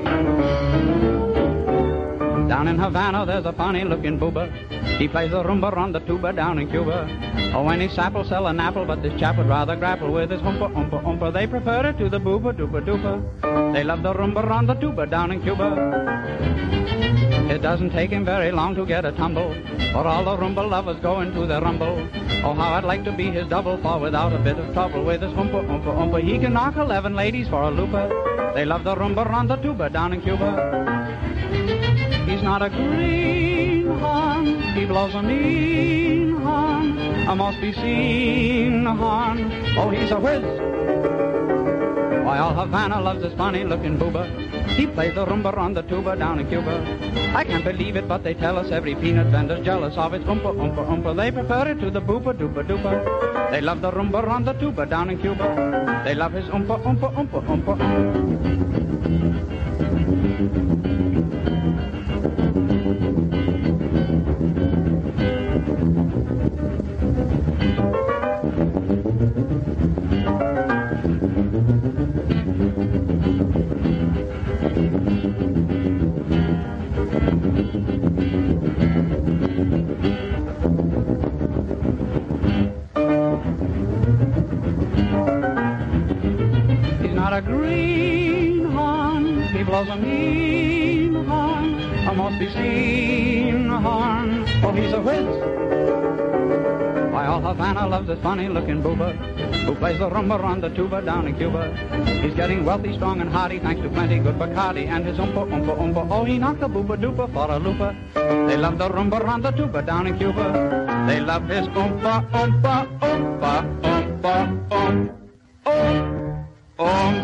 Down in Havana, there's a funny-looking booba. He plays the rumba on the tuba down in Cuba. Oh, when he's sapple, sell an apple, but this chap would rather grapple with his humpa, umpa, umpa. They prefer it to the booba, dooba, doopa. They love the rumba on the tuba down in Cuba. It doesn't take him very long to get a tumble, for all the rumba lovers go into their rumble. Oh, how I'd like to be his double, for without a bit of trouble with his humpa, umpa, umpa, he can knock eleven ladies for a looper. They love the rumba on the tuba down in Cuba. He's not a greenhorn, he blows a mean horn, a must be seen horn. Oh, he's a whiz. Why, all Havana loves this funny-looking booba. He plays the rumba on the tuba down in Cuba. I can't believe it, but they tell us every peanut vendor's jealous of its oompa, oompa, oompa. They prefer it to the booba, dooba, dooba. They love the rumba on the tuba down in Cuba. They love his oompa, oompa, oompa, oompa. A greenhorn, he blows a mean horn, a must be seen horn. Oh, he's a whiz. Why, all Havana loves this funny-looking booba who plays the rumba on the tuba down in Cuba. He's getting wealthy, strong, and hearty thanks to plenty good Bacardi and his oompa, oompa, oompa. Oh, he knocked the booba doopa for a looper. They love the rumba on the tuba down in Cuba. They love his oompa, oompa, oompa, oompa, oompa, oompa. Um.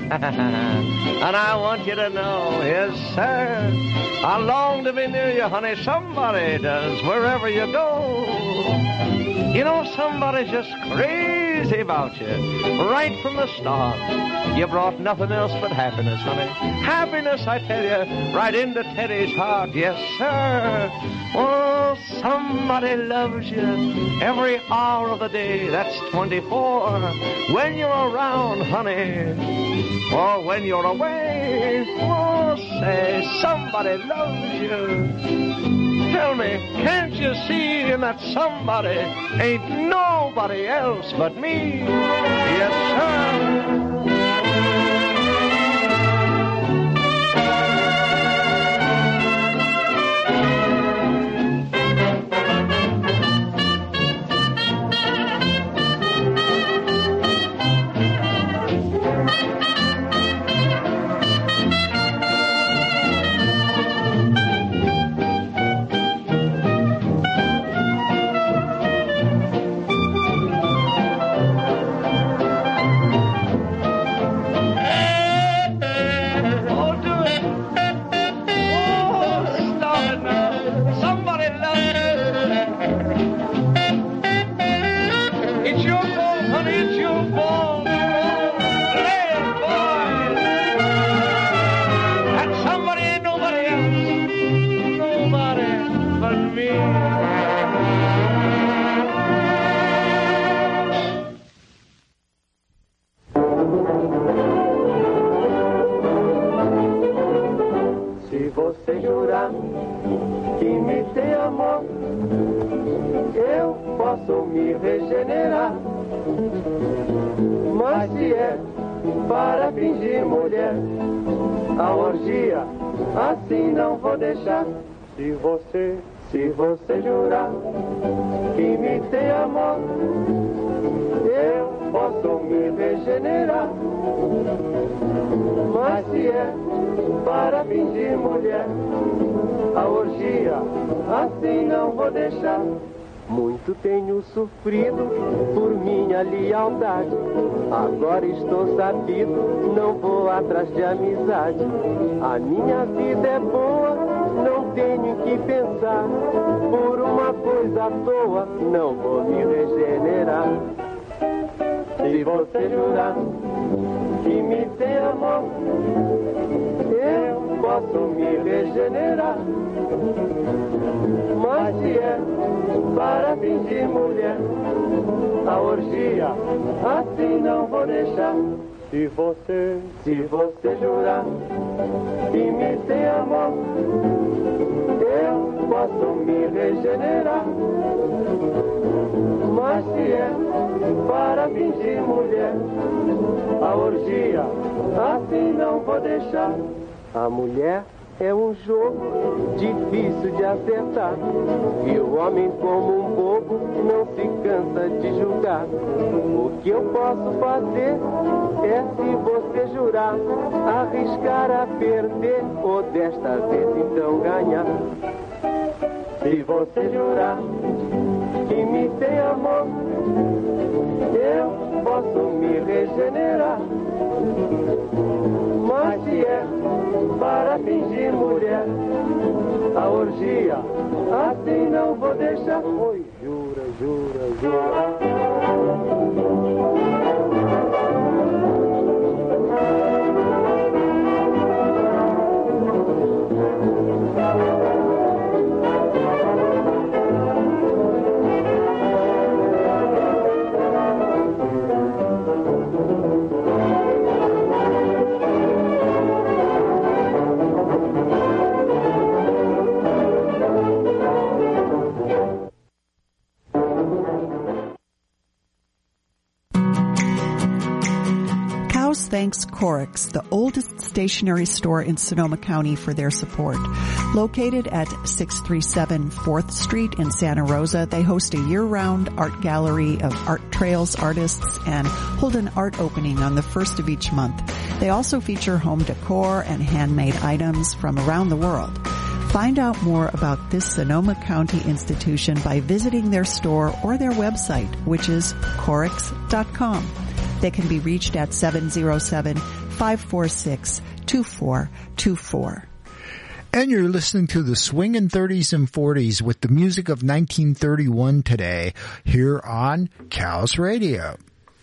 And I want you to know, yes, sir, I long to be near you, honey. Somebody does, wherever you go. You know, somebody's just crazy about you, right from the start. You brought nothing else but happiness, honey. Happiness, I tell you, right into Teddy's heart, yes, sir. Oh, somebody loves you every hour of the day, that's twenty-four. When you're around, honey, or when you're away, oh, say, somebody loves you. Tell me, can't you see in that somebody ain't nobody else but me? Yes, sir. Mas se é para fingir mulher, a orgia assim não vou deixar. Se você, se você jurar que me tem amor, eu posso me regenerar. Mas se é para fingir mulher, a orgia assim não vou deixar. Muito tenho sofrido por minha lealdade. Agora estou sabido, não vou atrás de amizade. A minha vida é boa, não tenho que pensar. Por uma coisa à toa, não vou me regenerar. Se você jurar que me tem amor, eu posso me regenerar. Mas se é para fingir mulher, a orgia assim não vou deixar. Se você, se você jurar que me tem amor, eu posso me regenerar. Mas se é para fingir mulher, a orgia assim não vou deixar. A mulher é um jogo difícil de acertar, e o homem, como um bobo, não se cansa de julgar. O que eu posso fazer é, se você jurar, arriscar a perder, ou desta vez então ganhar. Se você jurar que me tem amor, eu posso me regenerar. Mas se é para fingir mulher, a orgia assim não vou deixar. Oi, jura, jura, jura. Thanks Corix, the oldest stationery store in Sonoma County, for their support. Located at six thirty-seven fourth Street in Santa Rosa, they host a year-round art gallery of art trails artists and hold an art opening on the first of each month. They also feature home decor and handmade items from around the world. Find out more about this Sonoma County institution by visiting their store or their website, which is corix dot com. They can be reached at seven oh seven, five four six, two four two four. And you're listening to the Swingin' thirties and forties with the music of nineteen thirty-one today here on Cal's Radio.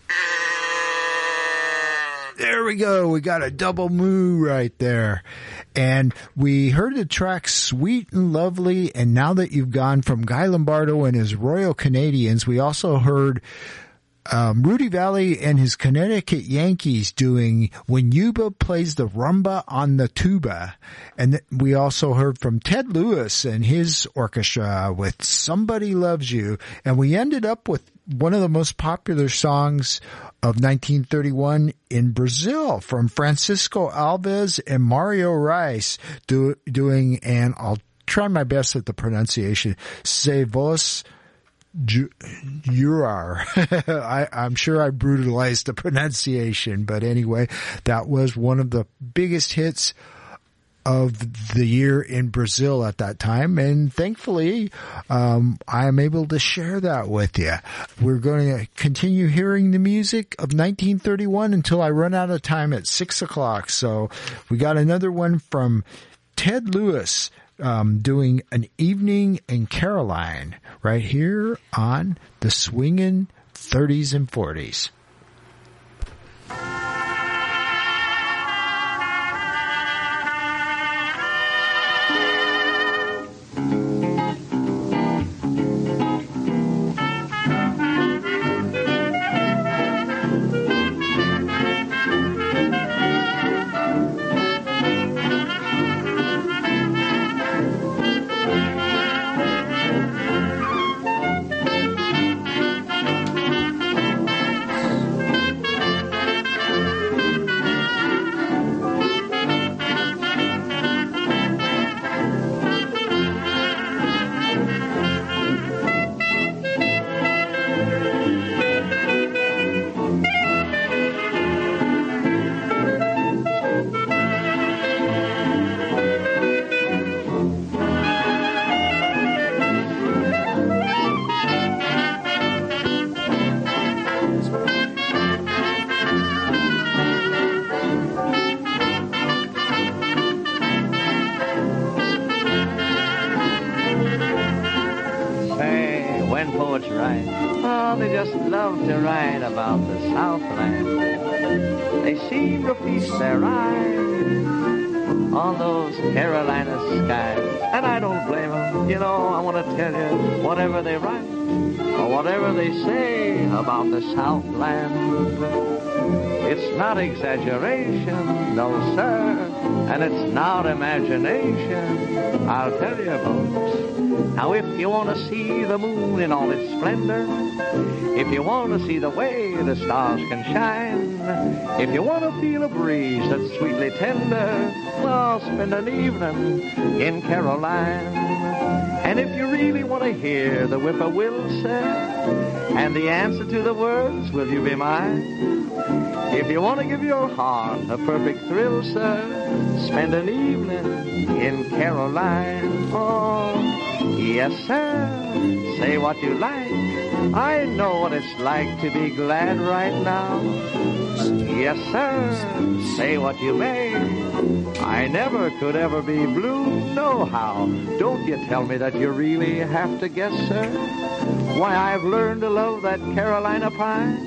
There we go. We got a double moo right there. And we heard the track Sweet and Lovely. And now that you've gone from Guy Lombardo and his Royal Canadians, we also heard Um, Rudy Valley and his Connecticut Yankees doing When Yuba Plays the Rumba on the Tuba. And th- we also heard from Ted Lewis and his orchestra with Somebody Loves You. And we ended up with one of the most popular songs of nineteen thirty-one in Brazil from Francisco Alves and Mario Reis do, doing, and I'll try my best at the pronunciation, Se Vos Jurar. I, I'm sure I brutalized the pronunciation, but anyway, that was one of the biggest hits of the year in Brazil at that time, and thankfully, um, I'm able to share that with you. We're going to continue hearing the music of nineteen thirty-one until I run out of time at six o'clock. So we got another one from Ted Lewis. Um, doing An Evening in Caroline right here on the Swingin' thirties and forties. Whatever they write or whatever they say about the Southland, it's not exaggeration, no sir, and it's not imagination. I'll tell you, folks. Now, if you want to see the moon in all its splendor, if you want to see the way the stars can shine, if you want to feel a breeze that's sweetly tender, well, spend an evening in Caroline. And if you really want to hear the whippoorwill say, and the answer to the words, will you be mine? If you want to give your heart a perfect thrill, sir, spend an evening in Caroline. Oh, yes, sir, say what you like. I know what it's like to be glad right now. Yes, sir, say what you may. I never could ever be blue, no how. Don't you tell me that you really have to guess, sir. Why, I've learned to love that Carolina pie.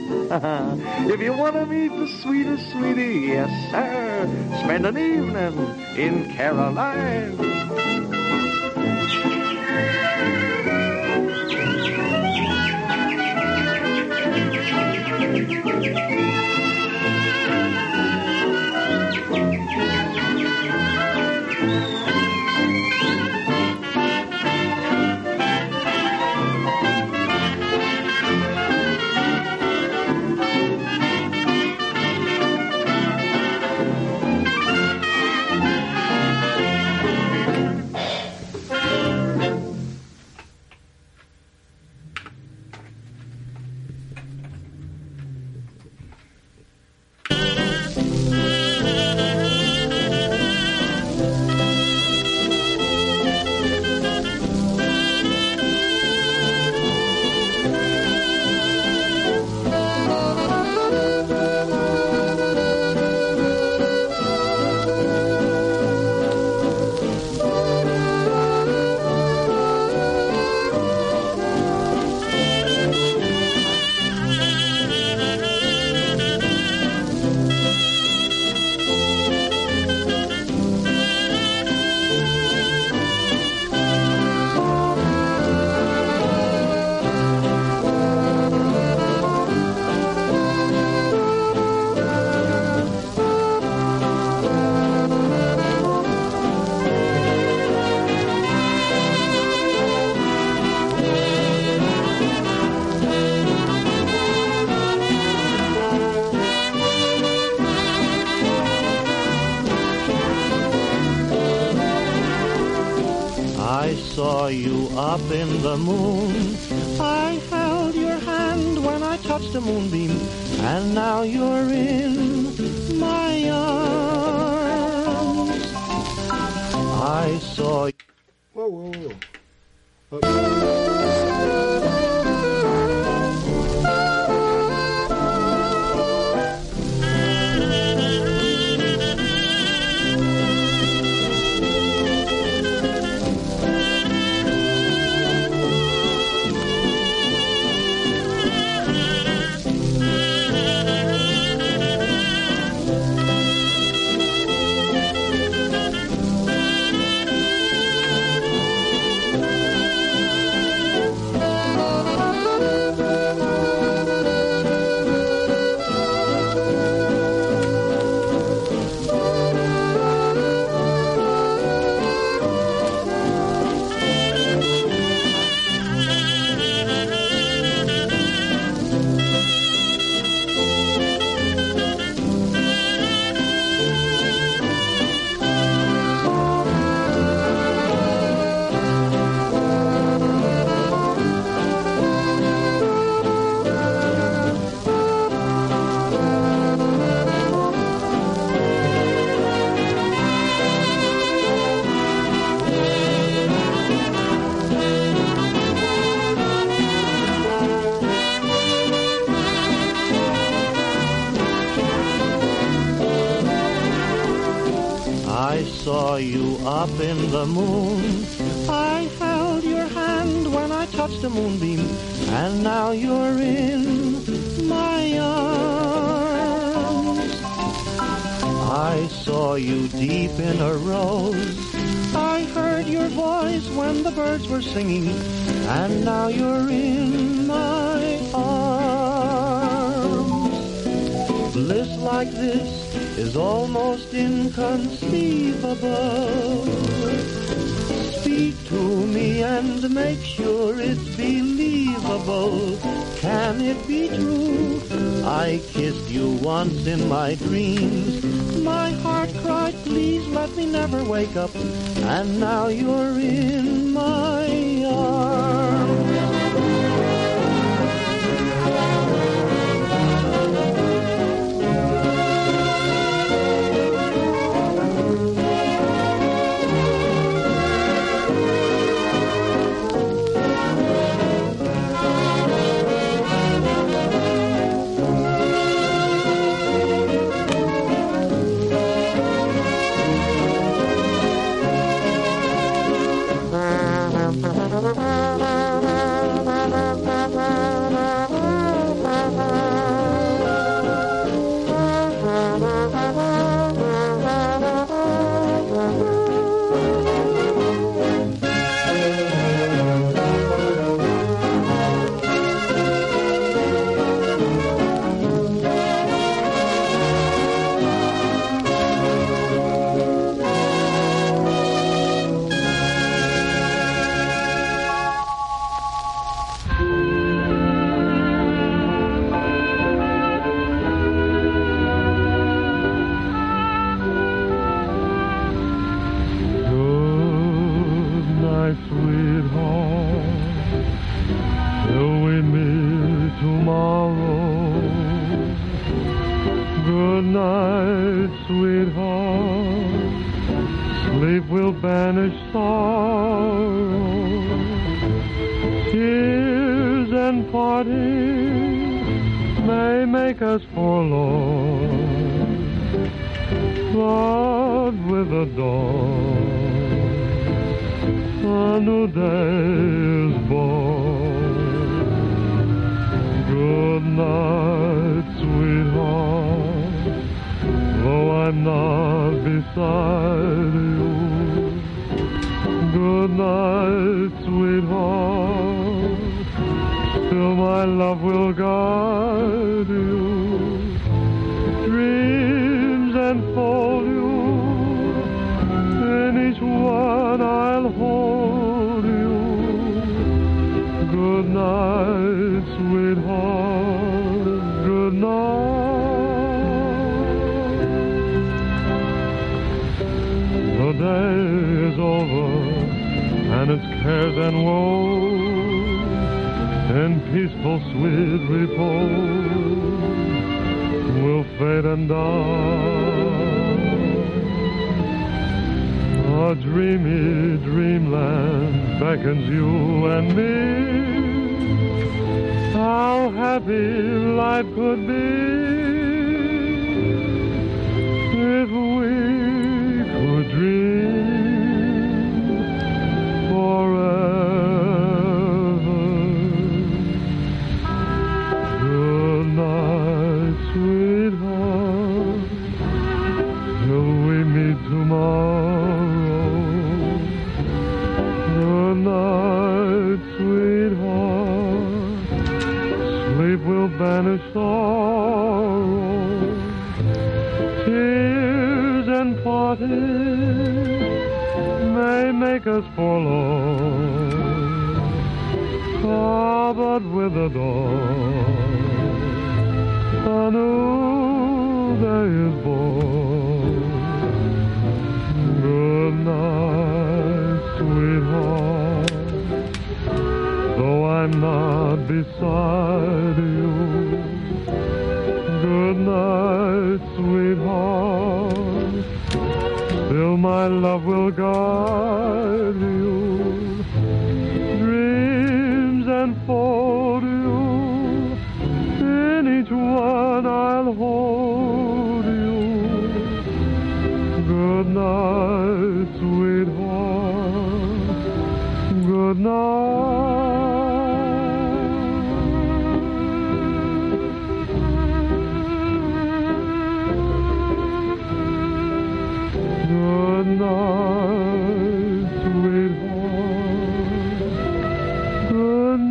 If you want to meet the sweetest sweetie, yes, sir, spend an evening in Caroline. saw you up in the moon. I held your hand when I touched a moonbeam, and now you're in my arms. I saw you. Whoa, whoa, whoa. Uh- up in the moon. I held your hand when I touched a moonbeam, and now you're in my arms. I saw you deep in a rose. I heard your voice when the birds were singing, and now you're in my arms. Bliss like this is almost inconceivable. Speak to me and make sure it's believable. Can it be true? I kissed you once in my dreams. My heart cried, please let me never wake up. And now you're in my arms. Good night, sweetheart. and its cares and woes in peaceful sweet repose will fade and die. A dreamy dreamland beckons you and me. How happy life could be if we could dream forever. Good night, sweetheart, till we meet tomorrow. Good night, sweetheart, sleep will banish sorrow. Tears and parting may make us forlorn. Ah, but with the dawn, a new day is born. Good night, sweetheart, though I'm not beside you. Good night, sweetheart, still my love will guide you. Dreams enfold you, in each one I'll hold you. Good night, sweetheart, good night. Good night, sweetheart. Good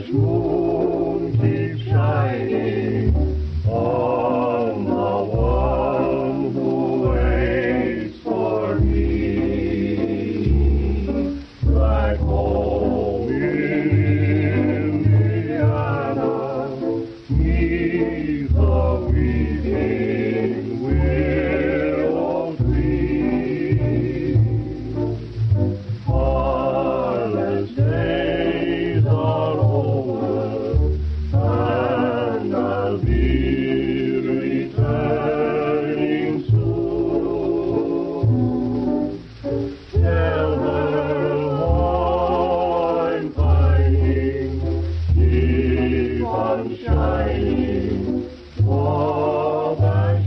moon keeps shining on the one who waits for me. Back home in Indiana, neath the weeping willow tree, farthest days are over, and I'll be returning soon. Tell her how I'm fighting, keep on shining, Wabash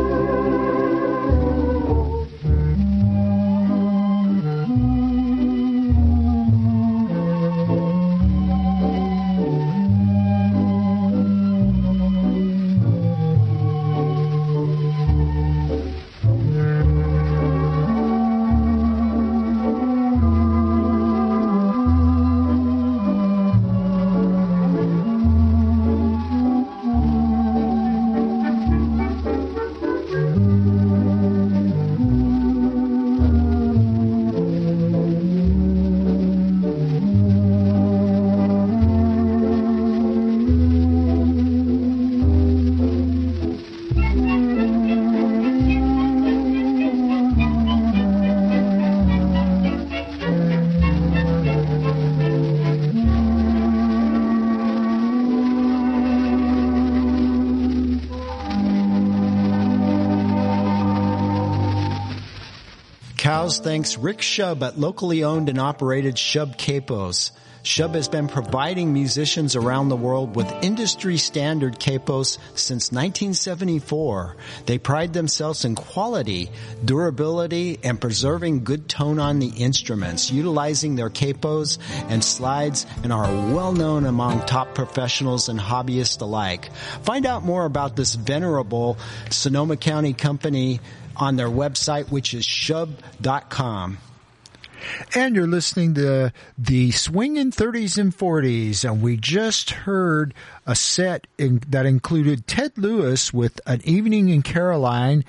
Cows thanks Rick Shub at locally owned and operated Shub Capos. Shub has been providing musicians around the world with industry standard capos since nineteen seventy-four. They pride themselves in quality, durability, and preserving good tone on the instruments, utilizing their capos and slides, and are well known among top professionals and hobbyists alike. Find out more about this venerable Sonoma County company on their website, which is shub dot com. And you're listening to the Swingin' thirties and forties, and we just heard a set in, that included Ted Lewis with An Evening in Caroline,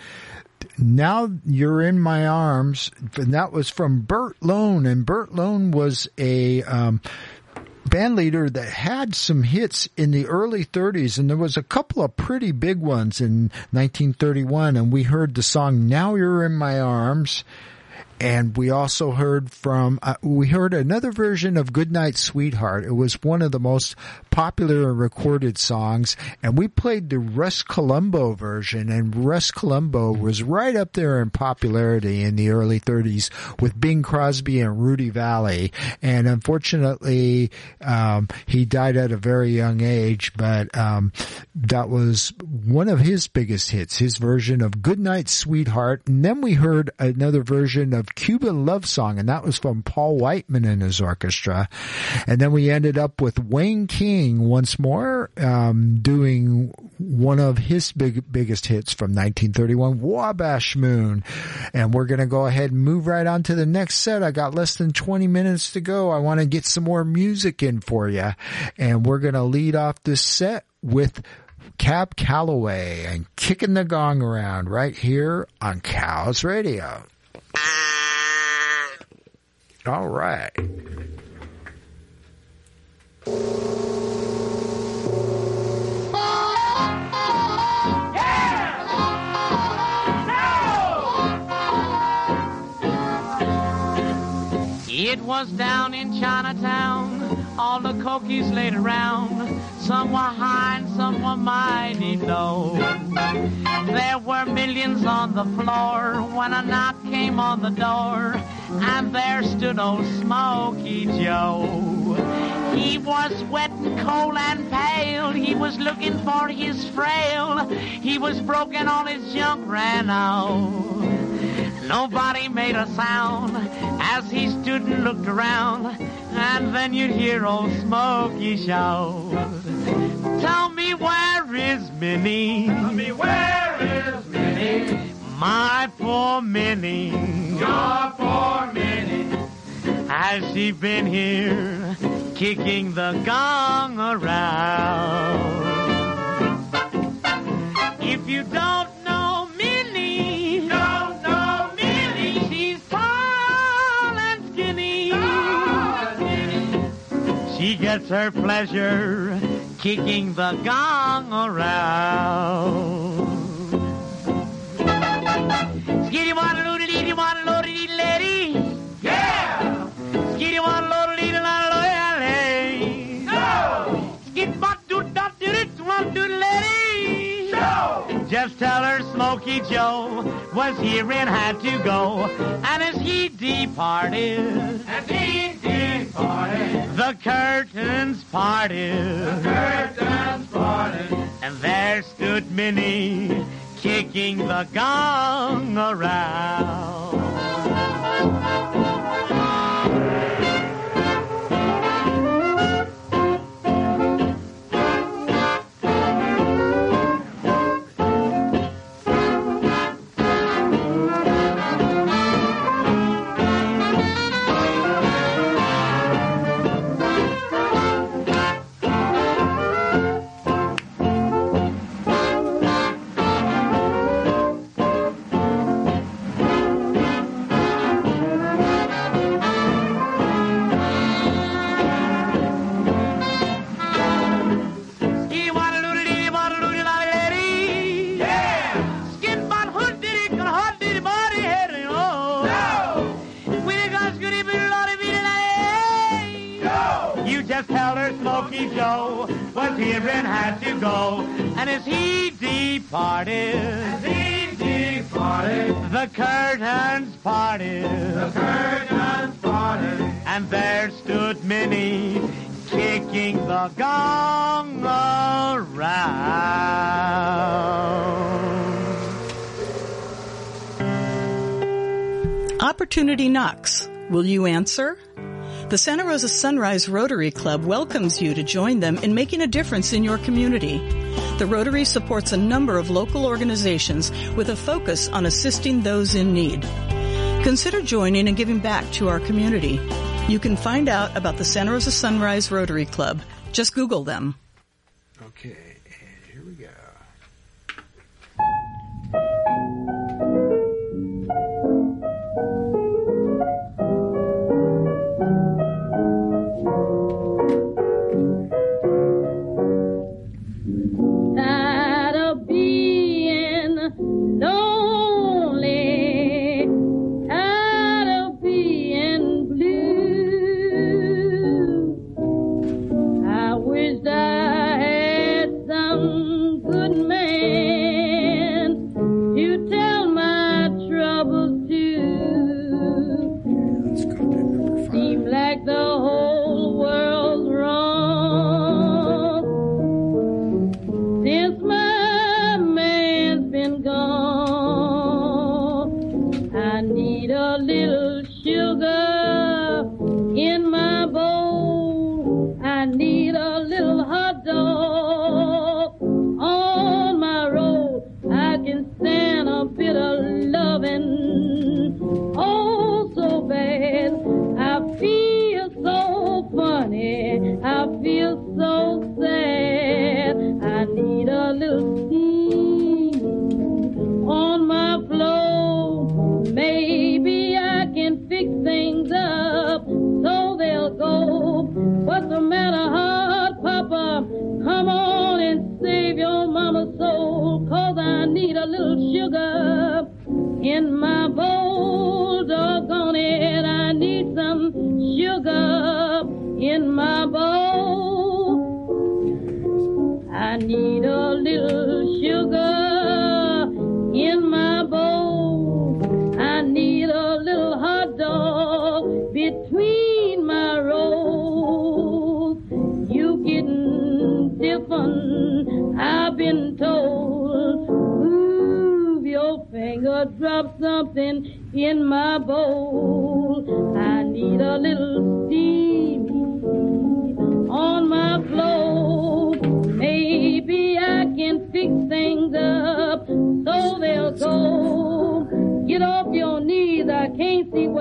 Now You're in My Arms, and that was from Bert Lone, and Bert Lone was a um, band leader that had some hits in the early thirties, and there was a couple of pretty big ones in nineteen thirty-one, and we heard the song Now You're in My Arms. And we also heard from, uh, we heard another version of Goodnight Sweetheart. It was one of the most popular recorded songs. And we played the Russ Columbo version. And Russ Columbo was right up there in popularity in the early thirties with Bing Crosby and Rudy Valley. And unfortunately, um, he died at a very young age. But um, that was one of his biggest hits, his version of Goodnight Sweetheart. And then we heard another version of Cuban Love Song, and that was from Paul Whiteman and his orchestra. And then we ended up with Wayne King once more, um, doing one of his big, biggest hits from nineteen thirty-one, Wabash Moon. And we're going to go ahead and move right on to the next set. I got less than twenty minutes to go. I want to get some more music in for you. And we're going to lead off this set with Cab Calloway and Kicking the Gong Around right here on Cows Radio. All right. It was down in Chinatown, all the cokies laid around. Some were high and some were mighty low. There were millions on the floor when a knock came on the door, and there stood old Smokey Joe. He was wet and cold and pale, he was looking for his frail. He was broken, all his junk ran out. Nobody made a sound as he stood and looked around, and then you'd hear old Smokey shout, "Tell me, where is Minnie? Tell me, where is Minnie? My poor Minnie, your poor Minnie. Has she been here kicking the gong around. If you don't know Minnie, don't know Minnie, she's tall and skinny. She gets her pleasure kicking the gong around. Skitty wanna load it, eat wanna load it, eat lady. Yeah! Skitty wanna load it, eat a lot of lady. No! Skit bot do dot do it, want do lady. No! Just tell her Smokey Joe was here and had to go. And as he departed, as he departed, the curtains parted. The curtains parted. And there stood Minnie, kicking the gong around. Smokey Joe was here and had to go. And as he departed, as he departed, the curtains parted. The curtains parted. And there stood Minnie, kicking the gong around. Opportunity knocks. Will you answer? The Santa Rosa Sunrise Rotary Club welcomes you to join them in making a difference in your community. The Rotary supports a number of local organizations with a focus on assisting those in need. Consider joining and giving back to our community. You can find out about the Santa Rosa Sunrise Rotary Club. Just Google them. Okay, and here we go.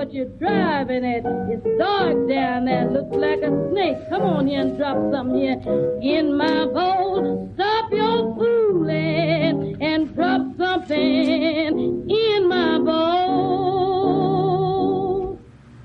what you're driving at. It's dark down there, looks like a snake. Come on here and drop some here in my bowl. Stop your fooling and drop something in my bowl.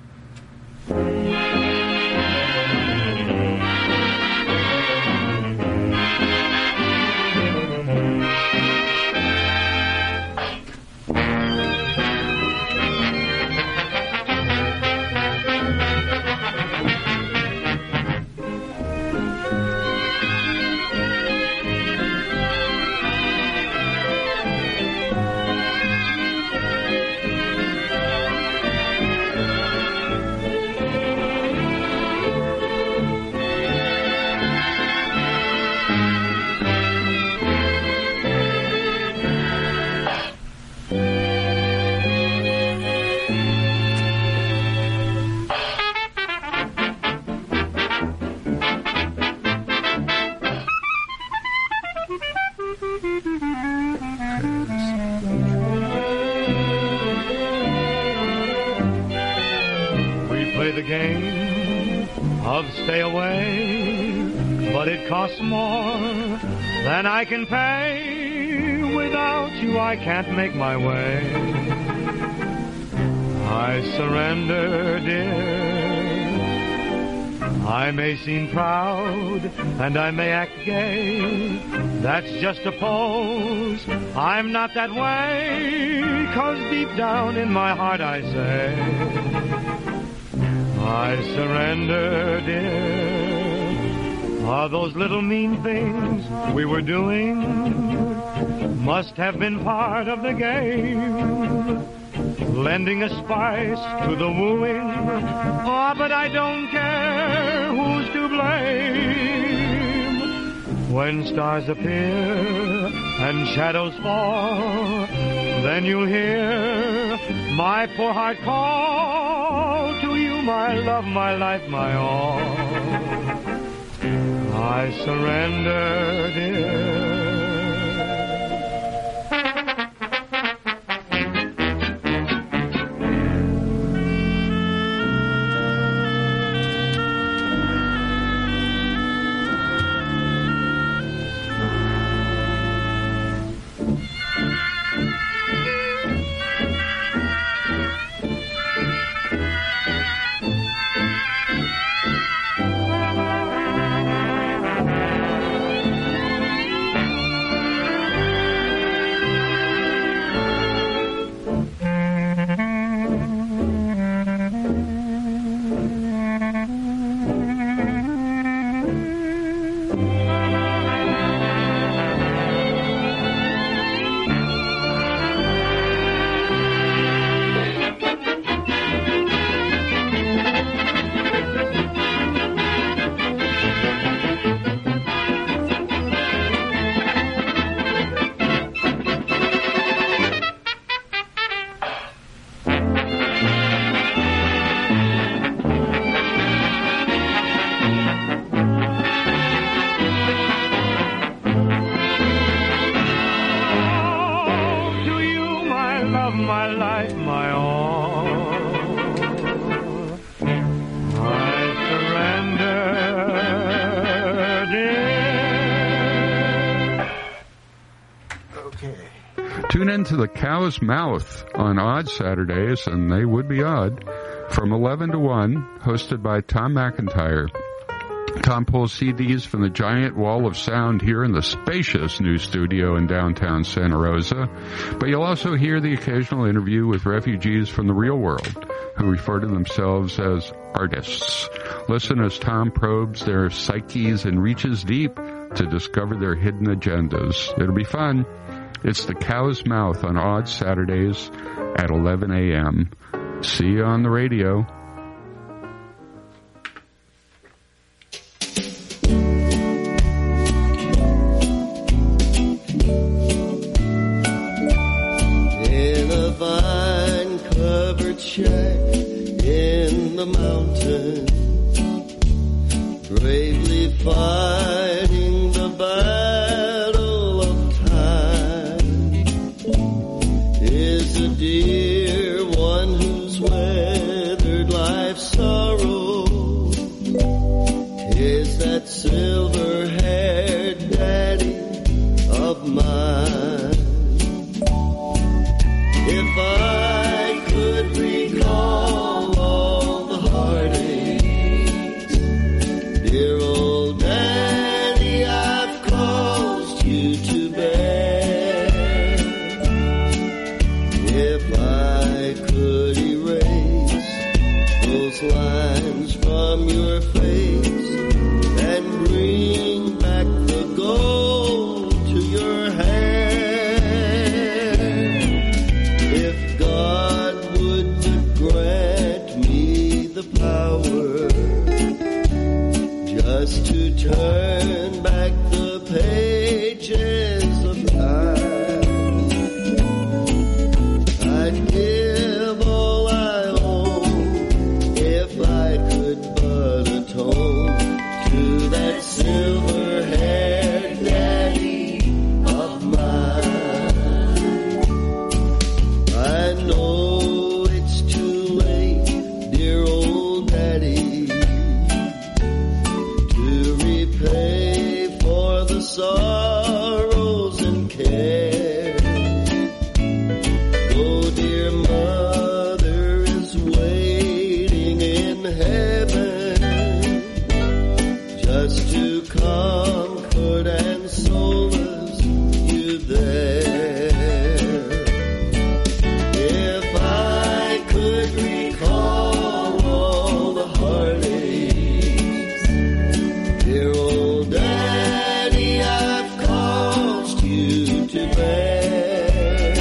Stay away, but it costs more than I can pay. Without you I can't make my way. I surrender, dear. I may seem proud and I may act gay. That's just a pose. I'm not that way, 'cause deep down in my heart I say I surrender, dear. All those little mean things we were doing must have been part of the game, lending a spice to the wooing. Oh, but I don't care who's to blame. When stars appear and shadows fall, then you'll hear my poor heart call to you, my love, my life, my all. I surrender, dear. Tune in to the Cow's Mouth on odd Saturdays, and they would be odd, from eleven to one, hosted by Tom McIntyre. Tom pulls C Ds from the giant wall of sound here in the spacious new studio in downtown Santa Rosa, but you'll also hear the occasional interview with refugees from the real world who refer to themselves as artists. Listen as Tom probes their psyches and reaches deep to discover their hidden agendas. It'll be fun. It's the Cow's Mouth on odd Saturdays at eleven a.m. See you on the radio. In a vine-covered shack in the mountains, bravely fighting the battle of time, is a dear one who's well is that silver-haired daddy of mine. If I could recall all the heartaches, dear old daddy, I've caused you to bear. If I could erase those lines from your face and bring back the gold to your hair, if God would grant me the power just to turn back the pages of time, I'd give all I own if I could but atone to that silver-haired daddy of mine. I know it's too late, dear old daddy, to repay for the sorrows and care. Though dear mother is waiting in heaven just to comfort and solace you there. If I could recall all the heartaches, dear old daddy, I've caused you to bear.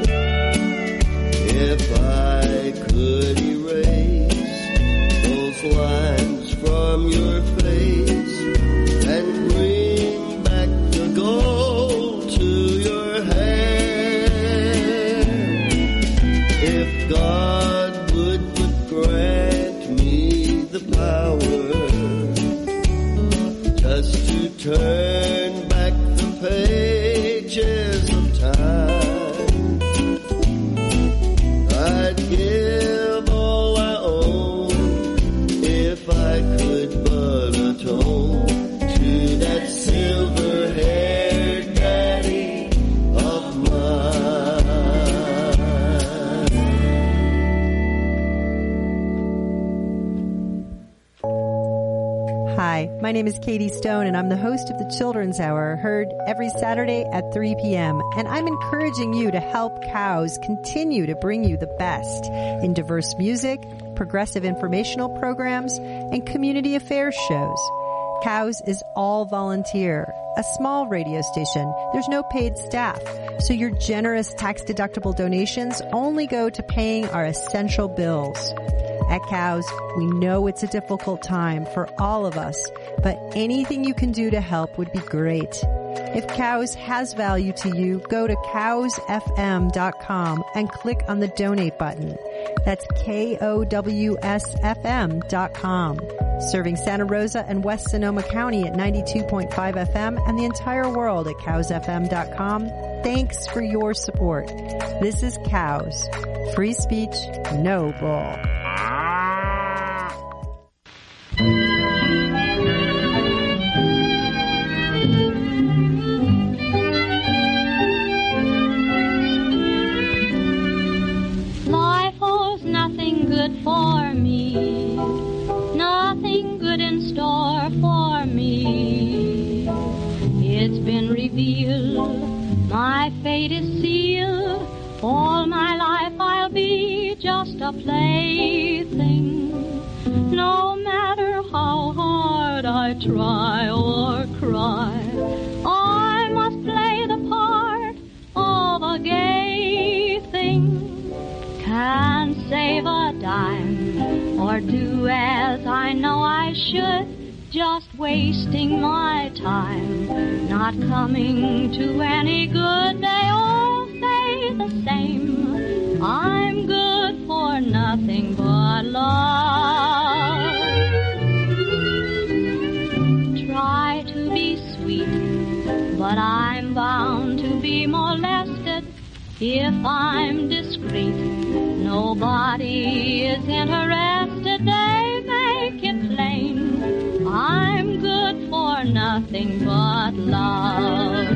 If I could erase those lines from your face and bring back the gold to your hair, if God would but grant me the power just to turn back the pages of time, I'd give all I own if I could but atone to that silver-haired daddy of mine. Hi, my name is Katie Stone, and I'm the host of the Children's Hour, heard every Saturday at three p.m. And I'm encouraging you to help Cows continue to bring you the best in diverse music, progressive informational programs, and community affairs shows. Cows is all volunteer, a small radio station. There's no paid staff, so your generous tax-deductible donations only go to paying our essential bills. At Cows, we know it's a difficult time for all of us, but anything you can do to help would be great. If Cows has value to you, go to cows f m dot com and click on the donate button. That's K O W S F M dot com. Serving Santa Rosa and West Sonoma County at ninety-two point five F M and the entire world at cows f m dot com. Thanks for your support. This is Cows. Free speech, no bull. Life holds nothing good for me, nothing good in store for me. It's been revealed, my fate is sealed. All my life I'll be just a plaything. No matter how hard I try or cry, I must play the part of a gay thing. Can't save a dime or do as I know I should, just wasting my time, not coming to any good. They all say the same, I'm good for nothing but love. Try to be sweet, but I'm bound to be molested. If I'm discreet, nobody is interested. They make it plain, I'm nothing but love.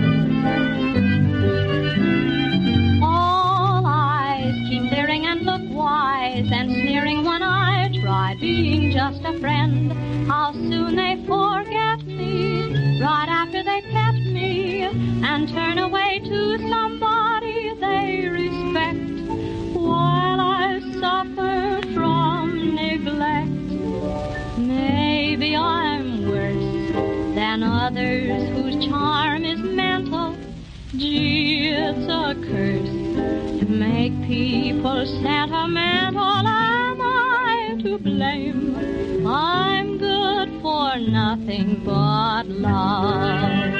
All eyes keep leering and look wise and sneering when I try being just a friend. How soon they forget me right after they pet me and turn away to somebody they respect, while I suffer from neglect. Maybe I'm worse than others whose charm is mental. Gee, it's a curse to make people sentimental. Am I to blame? I'm good for nothing but love.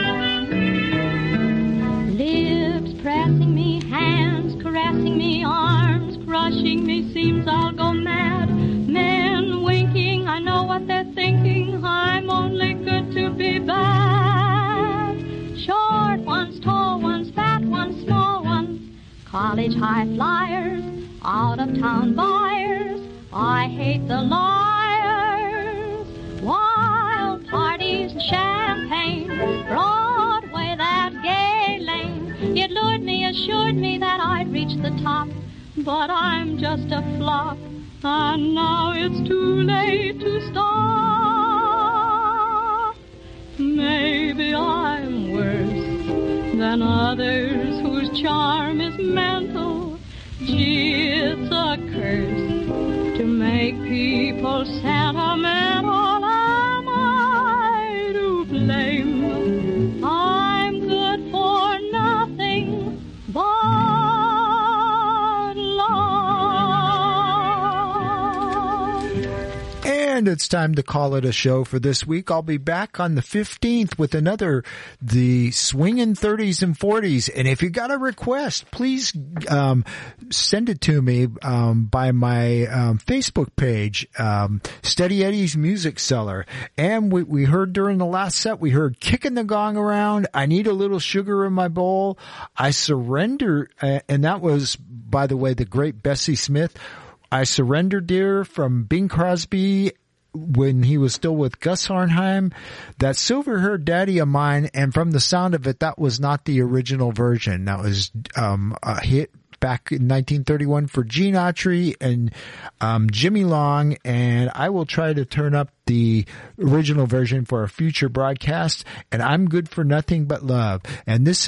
Lips pressing me, hands caressing me, arms crushing me, seems I'll go mad. Men winking, I know what they're thinking, I'm only good to be bad. Short ones, tall ones, fat ones, small ones, college high flyers, out of town buyers, I hate the liars. Wild parties and champagne, Broadway, that gay lane, it lured me, assured me that I'd reach the top, but I'm just a flop, and now it's too late to stop. Maybe I'm worse than others whose charm is mental. Gee, it's a curse to make people sentimental. Am I to blame? I'm good for nothing but And it's time to call it a show for this week. I'll be back on the fifteenth with another, the Swingin' thirties and forties. And if you got a request, please um, send it to me um, by my um, Facebook page, um, Steady Eddie's Music Cellar. And we, we heard during the last set, we heard Kicking the Gong Around, I Need a Little Sugar in My Bowl, I Surrender, uh, and that was, by the way, the great Bessie Smith. I Surrender Dear from Bing Crosby when he was still with Gus Arnheim. That Silver-Haired Daddy of Mine, and from the sound of it, that was not the original version. That was um a hit back in nineteen thirty-one for Gene Autry and um Jimmy Long, and I will try to turn up the original version for a future broadcast. And I'm Good for Nothing But Love. And this